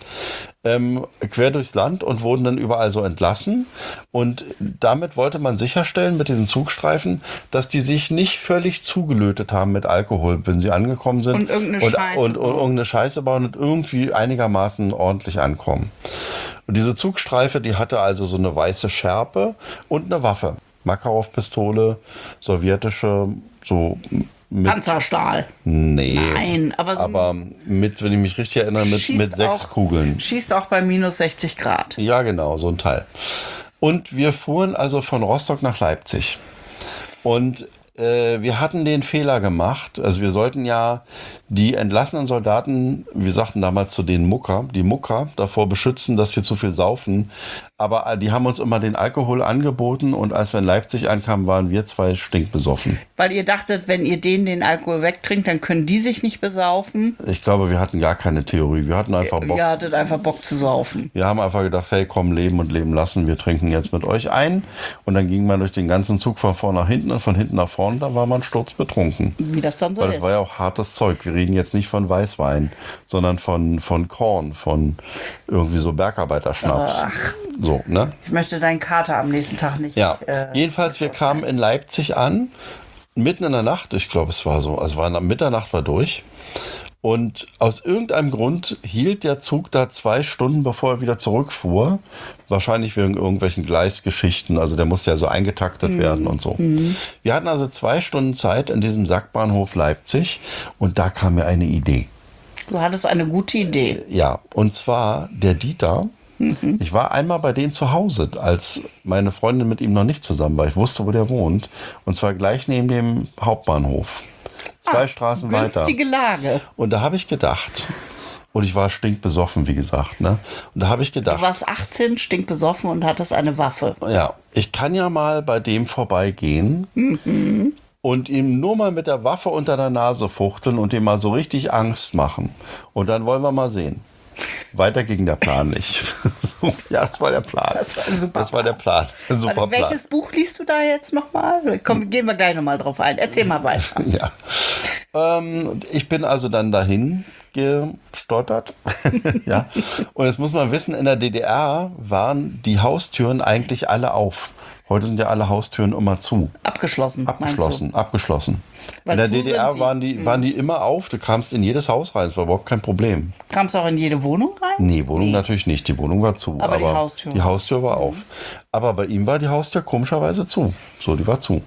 quer durchs Land und wurden dann überall so entlassen. Und damit wollte man sicherstellen mit diesen Zugstreifen, dass die sich nicht völlig zugelötet haben mit Alkohol, wenn sie angekommen sind. Und irgendeine Scheiße bauen und irgendwie einigermaßen ordentlich ankommen. Und diese Zugstreife, die hatte also so eine weiße Schärpe und eine Waffe. Makarov-Pistole, sowjetische, so mit, Panzerstahl. Nee. Nein, aber mit, wenn ich mich richtig erinnere, mit 6 Kugeln. Schießt auch bei minus 60 Grad. Ja, genau, so ein Teil. Und wir fuhren also von Rostock nach Leipzig. Und wir hatten den Fehler gemacht. Also wir sollten ja die entlassenen Soldaten, wir sagten damals zu den die Mucker davor beschützen, dass sie zu viel saufen. Aber die haben uns immer den Alkohol angeboten und als wir in Leipzig ankamen, waren wir 2 stinkbesoffen. Weil ihr dachtet, wenn ihr denen den Alkohol wegtrinkt, dann können die sich nicht besaufen. Ich glaube, wir hatten gar keine Theorie. Wir hatten einfach Bock. Ihr hattet einfach Bock zu saufen. Wir haben einfach gedacht, hey, komm, leben und leben lassen. Wir trinken jetzt mit euch ein. Und dann ging man durch den ganzen Zug von vorne nach hinten und von hinten nach vorne. Da war man sturzbetrunken. Wie das dann so Weil ist. das war ja auch hartes Zeug. Wir reden jetzt nicht von Weißwein, sondern von Korn, von irgendwie so Bergarbeiterschnaps. Ach. So, ne? Ich möchte deinen Kater am nächsten Tag nicht. Ja, jedenfalls, wir kamen in Leipzig an, mitten in der Nacht, ich glaube, es war so, also Mitternacht war durch. Und aus irgendeinem Grund hielt der Zug da 2 Stunden, bevor er wieder zurückfuhr. Wahrscheinlich wegen irgendwelchen Gleisgeschichten. Also der musste ja so eingetaktet werden und so. Wir hatten also 2 Stunden Zeit in diesem Sackbahnhof Leipzig. Und da kam mir eine Idee. Du hattest eine gute Idee. Ja, und zwar der Dieter. Ich war einmal bei denen zu Hause, als meine Freundin mit ihm noch nicht zusammen war. Ich wusste, wo der wohnt. Und zwar gleich neben dem Hauptbahnhof. 2 Straßen weiter. Günstige Lage. Und da habe ich gedacht, und ich war stinkbesoffen, wie gesagt, ne? Und da habe ich Du gedacht, warst 18, stinkbesoffen und hattest eine Waffe. ja, ich kann ja mal bei dem vorbeigehen und ihm nur mal mit der Waffe unter der Nase fuchteln und ihm mal so richtig Angst machen. Und dann wollen wir mal sehen. Weiter ging der Plan nicht. So, ja, das war der Plan. Das war ein super Das war der Plan. Super Warte, Plan. welches Buch liest du da jetzt nochmal? Komm, gehen wir gleich nochmal drauf ein. Erzähl mal weiter. Ja. Ich bin also dann dahin gestolpert. Ja. Und jetzt muss man wissen, in der DDR waren die Haustüren eigentlich alle auf. Heute sind ja alle Haustüren immer zu. Abgeschlossen. Abgeschlossen. Weil in der zu DDR sind sie. waren die immer auf. Du kamst in jedes Haus rein. Das war überhaupt kein Problem. Kamst du auch in jede Wohnung rein? Nee, Wohnung natürlich nicht. Die Wohnung war zu. Aber die Haustür. Die Haustür war auf. Aber bei ihm war die Haustür komischerweise zu. So, die war zu.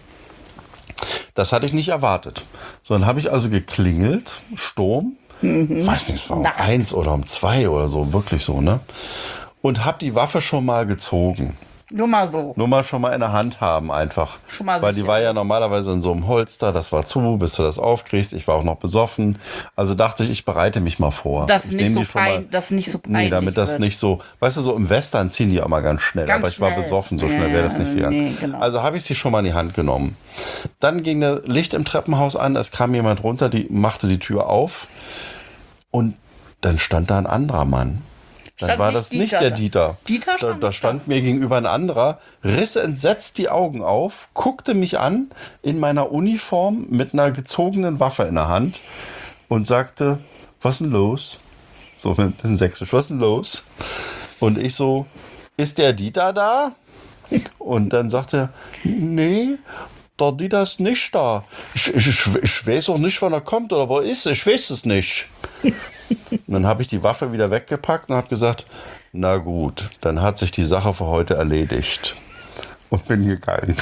Das hatte ich nicht erwartet. So, dann habe ich also geklingelt. Sturm. Weiß nicht, es war um Nachts. 1 oder um 2 oder so. Wirklich so, ne? Und habe die Waffe schon mal gezogen. Nur mal so. Nur mal schon mal in der Hand haben einfach. Schon mal Weil die sicher. war ja normalerweise in so einem Holster, das war zu, bis du das aufkriegst. Ich war auch noch besoffen. Also dachte ich bereite mich mal vor. Das Ich nicht nehm so die schon mal- das nicht so peinlich Nee, damit das wird. nicht so, weißt du, so im Western ziehen die immer ganz schnell. Ganz aber ich war schnell. besoffen, so schnell wäre das nicht gegangen. Nee, genau. Also habe ich sie schon mal in die Hand genommen. Dann ging ein Licht im Treppenhaus an, es kam jemand runter, die machte die Tür auf und dann stand da ein anderer Mann. Dann Stand war nicht das nicht Dieter der da. Dieter. Dieter stand Da nicht stand mir gegenüber ein anderer, riss entsetzt die Augen auf, guckte mich an in meiner Uniform mit einer gezogenen Waffe in der Hand und sagte, was denn los? So ein bisschen sächsisch, was ist denn los? Und ich so, ist der Dieter da? Und dann sagte er, nee, der Dieter ist nicht da. Ich weiß auch nicht, wann er kommt oder wo er ist. Ich weiß es nicht. Und dann habe ich die Waffe wieder weggepackt und habe gesagt, na gut, dann hat sich die Sache für heute erledigt. Und bin gegangen.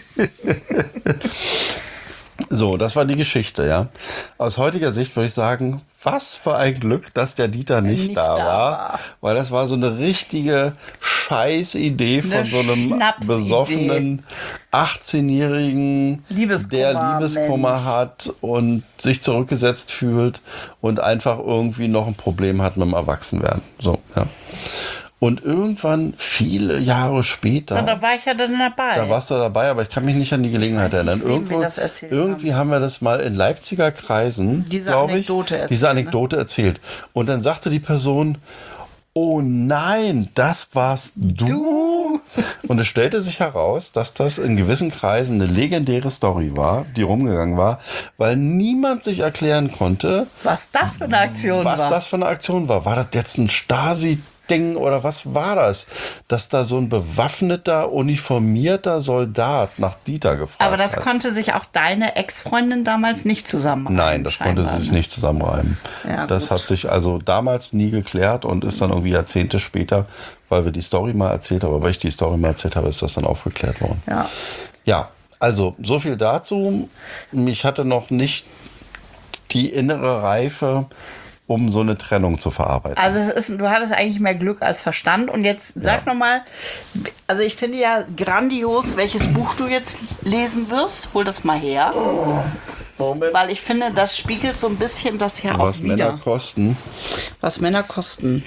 So, das war die Geschichte, ja. Aus heutiger Sicht würde ich sagen, was für ein Glück, dass der Dieter nicht da war. Weil das war so eine richtige Scheißidee von Eine so einem Schnapsidee. besoffenen 18-Jährigen, Liebeskummer, der Liebeskummer Mensch. hat und sich zurückgesetzt fühlt und einfach irgendwie noch ein Problem hat mit dem Erwachsenwerden. So, ja. Und irgendwann, viele Jahre später, Ja, da war ich ja dann dabei. da warst du dabei, aber ich kann mich nicht an die Gelegenheit weiß nicht, erinnern. wem wir das erzählt Irgendwie haben wir das mal in Leipziger Kreisen, Diese glaube ich, Anekdote erzählt, diese Anekdote erzählt. Und dann sagte die Person, oh nein, das warst du? Und es stellte sich heraus, dass das in gewissen Kreisen eine legendäre Story war, die rumgegangen war, weil niemand sich erklären konnte, Was das für eine Aktion war. was das für eine Aktion war. War das jetzt ein Stasi-Ding oder was war das? Dass da so ein bewaffneter, uniformierter Soldat nach Dieter gefragt hat. Aber das konnte sich auch deine Ex-Freundin damals nicht zusammenreimen. Nein, das konnte sie sich nicht zusammenreimen. Ja, das gut. hat sich also damals nie geklärt und ist dann irgendwie Jahrzehnte später, weil wir die Story mal erzählt haben, aber weil ich die Story mal erzählt habe, ist das dann aufgeklärt worden. Ja. Ja, also so viel dazu. Ich hatte noch nicht die innere Reife, um so eine Trennung zu verarbeiten. Also du hattest eigentlich mehr Glück als Verstand. Und jetzt sag noch mal, also ich finde ja grandios, welches Buch du jetzt lesen wirst. Hol das mal her. Moment. Weil ich finde, das spiegelt so ein bisschen das ja Was auch wieder. Männer kosten. Was Männer kosten.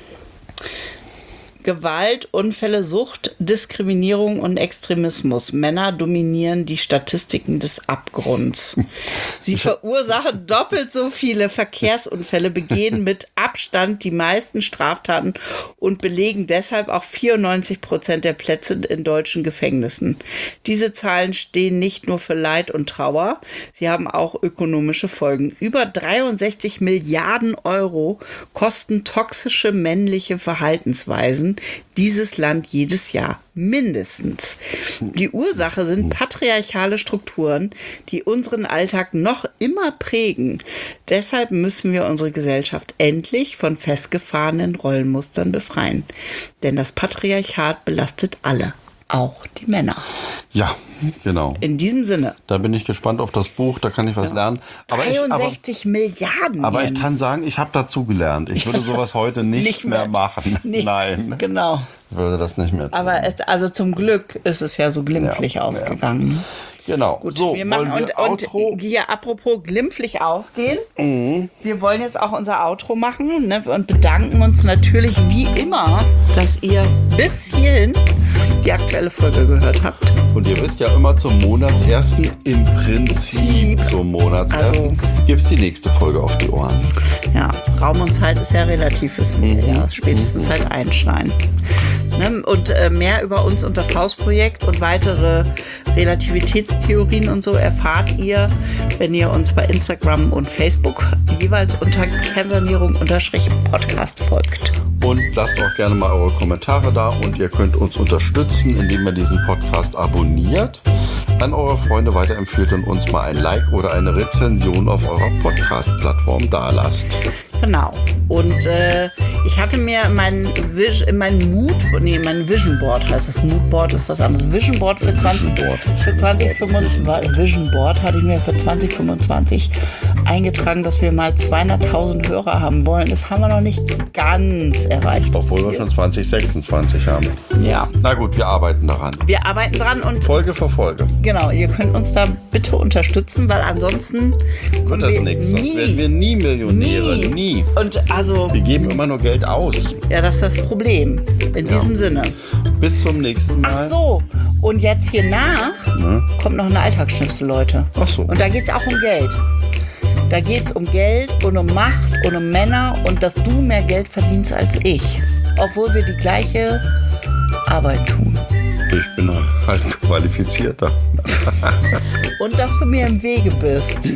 Gewalt, Unfälle, Sucht, Diskriminierung und Extremismus. Männer dominieren die Statistiken des Abgrunds. Sie verursachen doppelt so viele Verkehrsunfälle, begehen mit Abstand die meisten Straftaten und belegen deshalb auch 94% der Plätze in deutschen Gefängnissen. Diese Zahlen stehen nicht nur für Leid und Trauer, sie haben auch ökonomische Folgen. Über 63 Milliarden Euro kosten toxische männliche Verhaltensweisen dieses Land jedes Jahr. Mindestens. Die Ursache sind patriarchale Strukturen, die unseren Alltag noch immer prägen. Deshalb müssen wir unsere Gesellschaft endlich von festgefahrenen Rollenmustern befreien. Denn das Patriarchat belastet alle, auch die Männer. Ja, genau. In diesem Sinne. Da bin ich gespannt auf das Buch, da kann ich was lernen. Aber 63 Milliarden. Aber ich Jens. kann sagen, ich habe dazu gelernt. Ich würde sowas heute nicht mehr machen. Nee, Nein, genau. ich würde das nicht mehr tun. Aber also zum Glück ist es ja so glimpflich ausgegangen. Genau. Gut, so, wir machen wollen wir Outro? und hier apropos glimpflich ausgehen. Wir wollen jetzt auch unser Outro machen, ne, und bedanken uns natürlich wie immer, dass ihr bis hierhin die aktuelle Folge gehört habt. Und ihr wisst ja immer zum Monatsersten, im Prinzip zum Monatsersten, gibt es die nächste Folge auf die Ohren. Ja, Raum und Zeit ist ja relativ, wissen wir ja. Spätestens seit Einstein. Ne? Und mehr über uns und das Hausprojekt und weitere Relativitätstheorien und so erfahrt ihr, wenn ihr uns bei Instagram und Facebook jeweils unter Kernsanierung_Podcast folgt. Und lasst auch gerne mal eure Kommentare da und ihr könnt uns unterstützen, indem ihr diesen Podcast abonniert, an eure Freunde weiterempfehlt und uns mal ein Like oder eine Rezension auf eurer Podcast-Plattform dalasst. Genau. Und ich hatte mir mein Vision Board heißt das. Mood Board ist was anderes. Vision Board für 2025. Vision Board hatte ich mir für 2025 eingetragen, dass wir mal 200.000 Hörer haben wollen. Das haben wir noch nicht ganz erreicht. Obwohl wir schon 2026 haben. Ja. Na gut, wir arbeiten daran. Wir arbeiten dran und Folge für Folge. genau, ihr könnt uns da bitte unterstützen, weil ansonsten Wird das nichts. Sonst werden wir nie Millionäre. Nie. Und also, Wir geben immer nur Geld aus. ja, das ist das Problem. In diesem Sinne. Bis zum nächsten Mal. Ach so, und jetzt hier nach kommt noch eine Alltagsschnipsel, Leute. Ach so. Und da geht es auch um Geld. Da geht es um Geld und um Macht und um Männer und dass du mehr Geld verdienst als ich. Obwohl wir die gleiche Arbeit tun. Ich bin halt qualifizierter. Und dass du mir im Wege bist.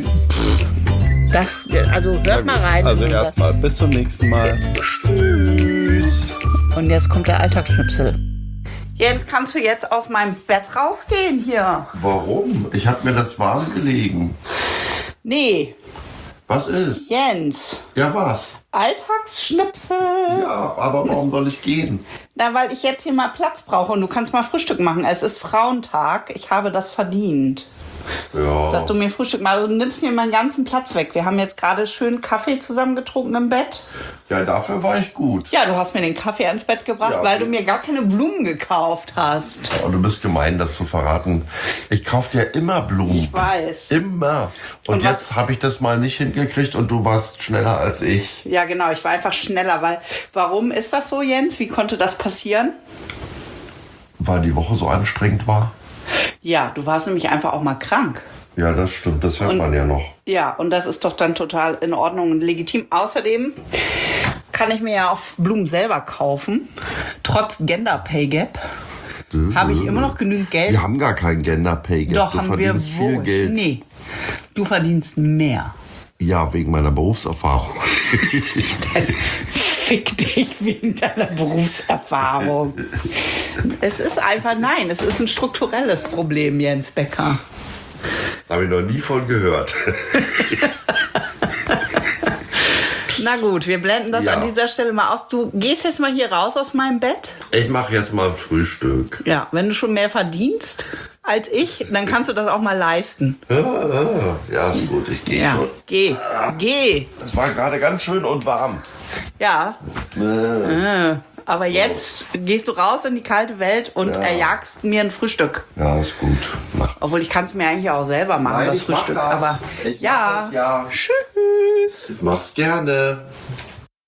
Das, also hört mal rein. Also in unser- erstmal bis zum nächsten Mal. Tschüss. Und jetzt kommt der Alltagsschnipsel. Jens, kannst du jetzt aus meinem Bett rausgehen hier? Warum? Ich habe mir das warm gelegen. Nee, Was ist? Jens. Ja, was? Alltagsschnipsel. Ja, aber warum soll ich gehen? Na, weil ich jetzt hier mal Platz brauche und du kannst mal Frühstück machen. Es ist Frauentag. Ich habe das verdient. Ja. Dass du mir Frühstück machst. Also, du nimmst mir meinen ganzen Platz weg. Wir haben jetzt gerade schön Kaffee zusammen getrunken im Bett. Ja, dafür war ich gut. Ja, du hast mir den Kaffee ans Bett gebracht, Ja, weil okay. du mir gar keine Blumen gekauft hast. Oh, du bist gemein, das zu verraten. Ich kauf dir immer Blumen. Ich weiß. Immer. Und Und was- jetzt habe ich das mal nicht hingekriegt und du warst schneller als ich. Ja, genau. Ich war einfach schneller, weil warum ist das so, Jens? Wie konnte das passieren? Weil die Woche so anstrengend war. Ja, du warst nämlich einfach auch mal krank. Ja, das stimmt. Das hört Und- man ja noch. Ja, und das ist doch dann total in Ordnung und legitim. Außerdem kann ich mir ja auch Blumen selber kaufen, trotz Gender Pay Gap. habe ich immer noch genügend Geld. Wir haben gar kein Gender Pay Gap. Doch, du haben wir verdienst wohl. viel Geld. Nee, du verdienst mehr. Ja, wegen meiner Berufserfahrung. Fick dich wegen deiner Berufserfahrung. Es ist ein strukturelles Problem, Jens Becker. Habe ich noch nie von gehört. Na gut, wir blenden das Ja. an dieser Stelle mal aus. Du gehst jetzt mal hier raus aus meinem Bett. Ich mache jetzt mal Frühstück. Ja, wenn du schon mehr verdienst als ich, dann kannst du das auch mal leisten. Ja, ist gut, ich gehe Ja, schon. geh. Es war gerade ganz schön und warm. Ja. Aber jetzt gehst du raus in die kalte Welt und erjagst mir ein Frühstück. Ja, ist gut. Mach. Obwohl, ich kann es mir eigentlich auch selber machen, Nein, das ich mach Frühstück. das. Aber Ich mach ja. das, ja. Tschüss. Mach's gerne.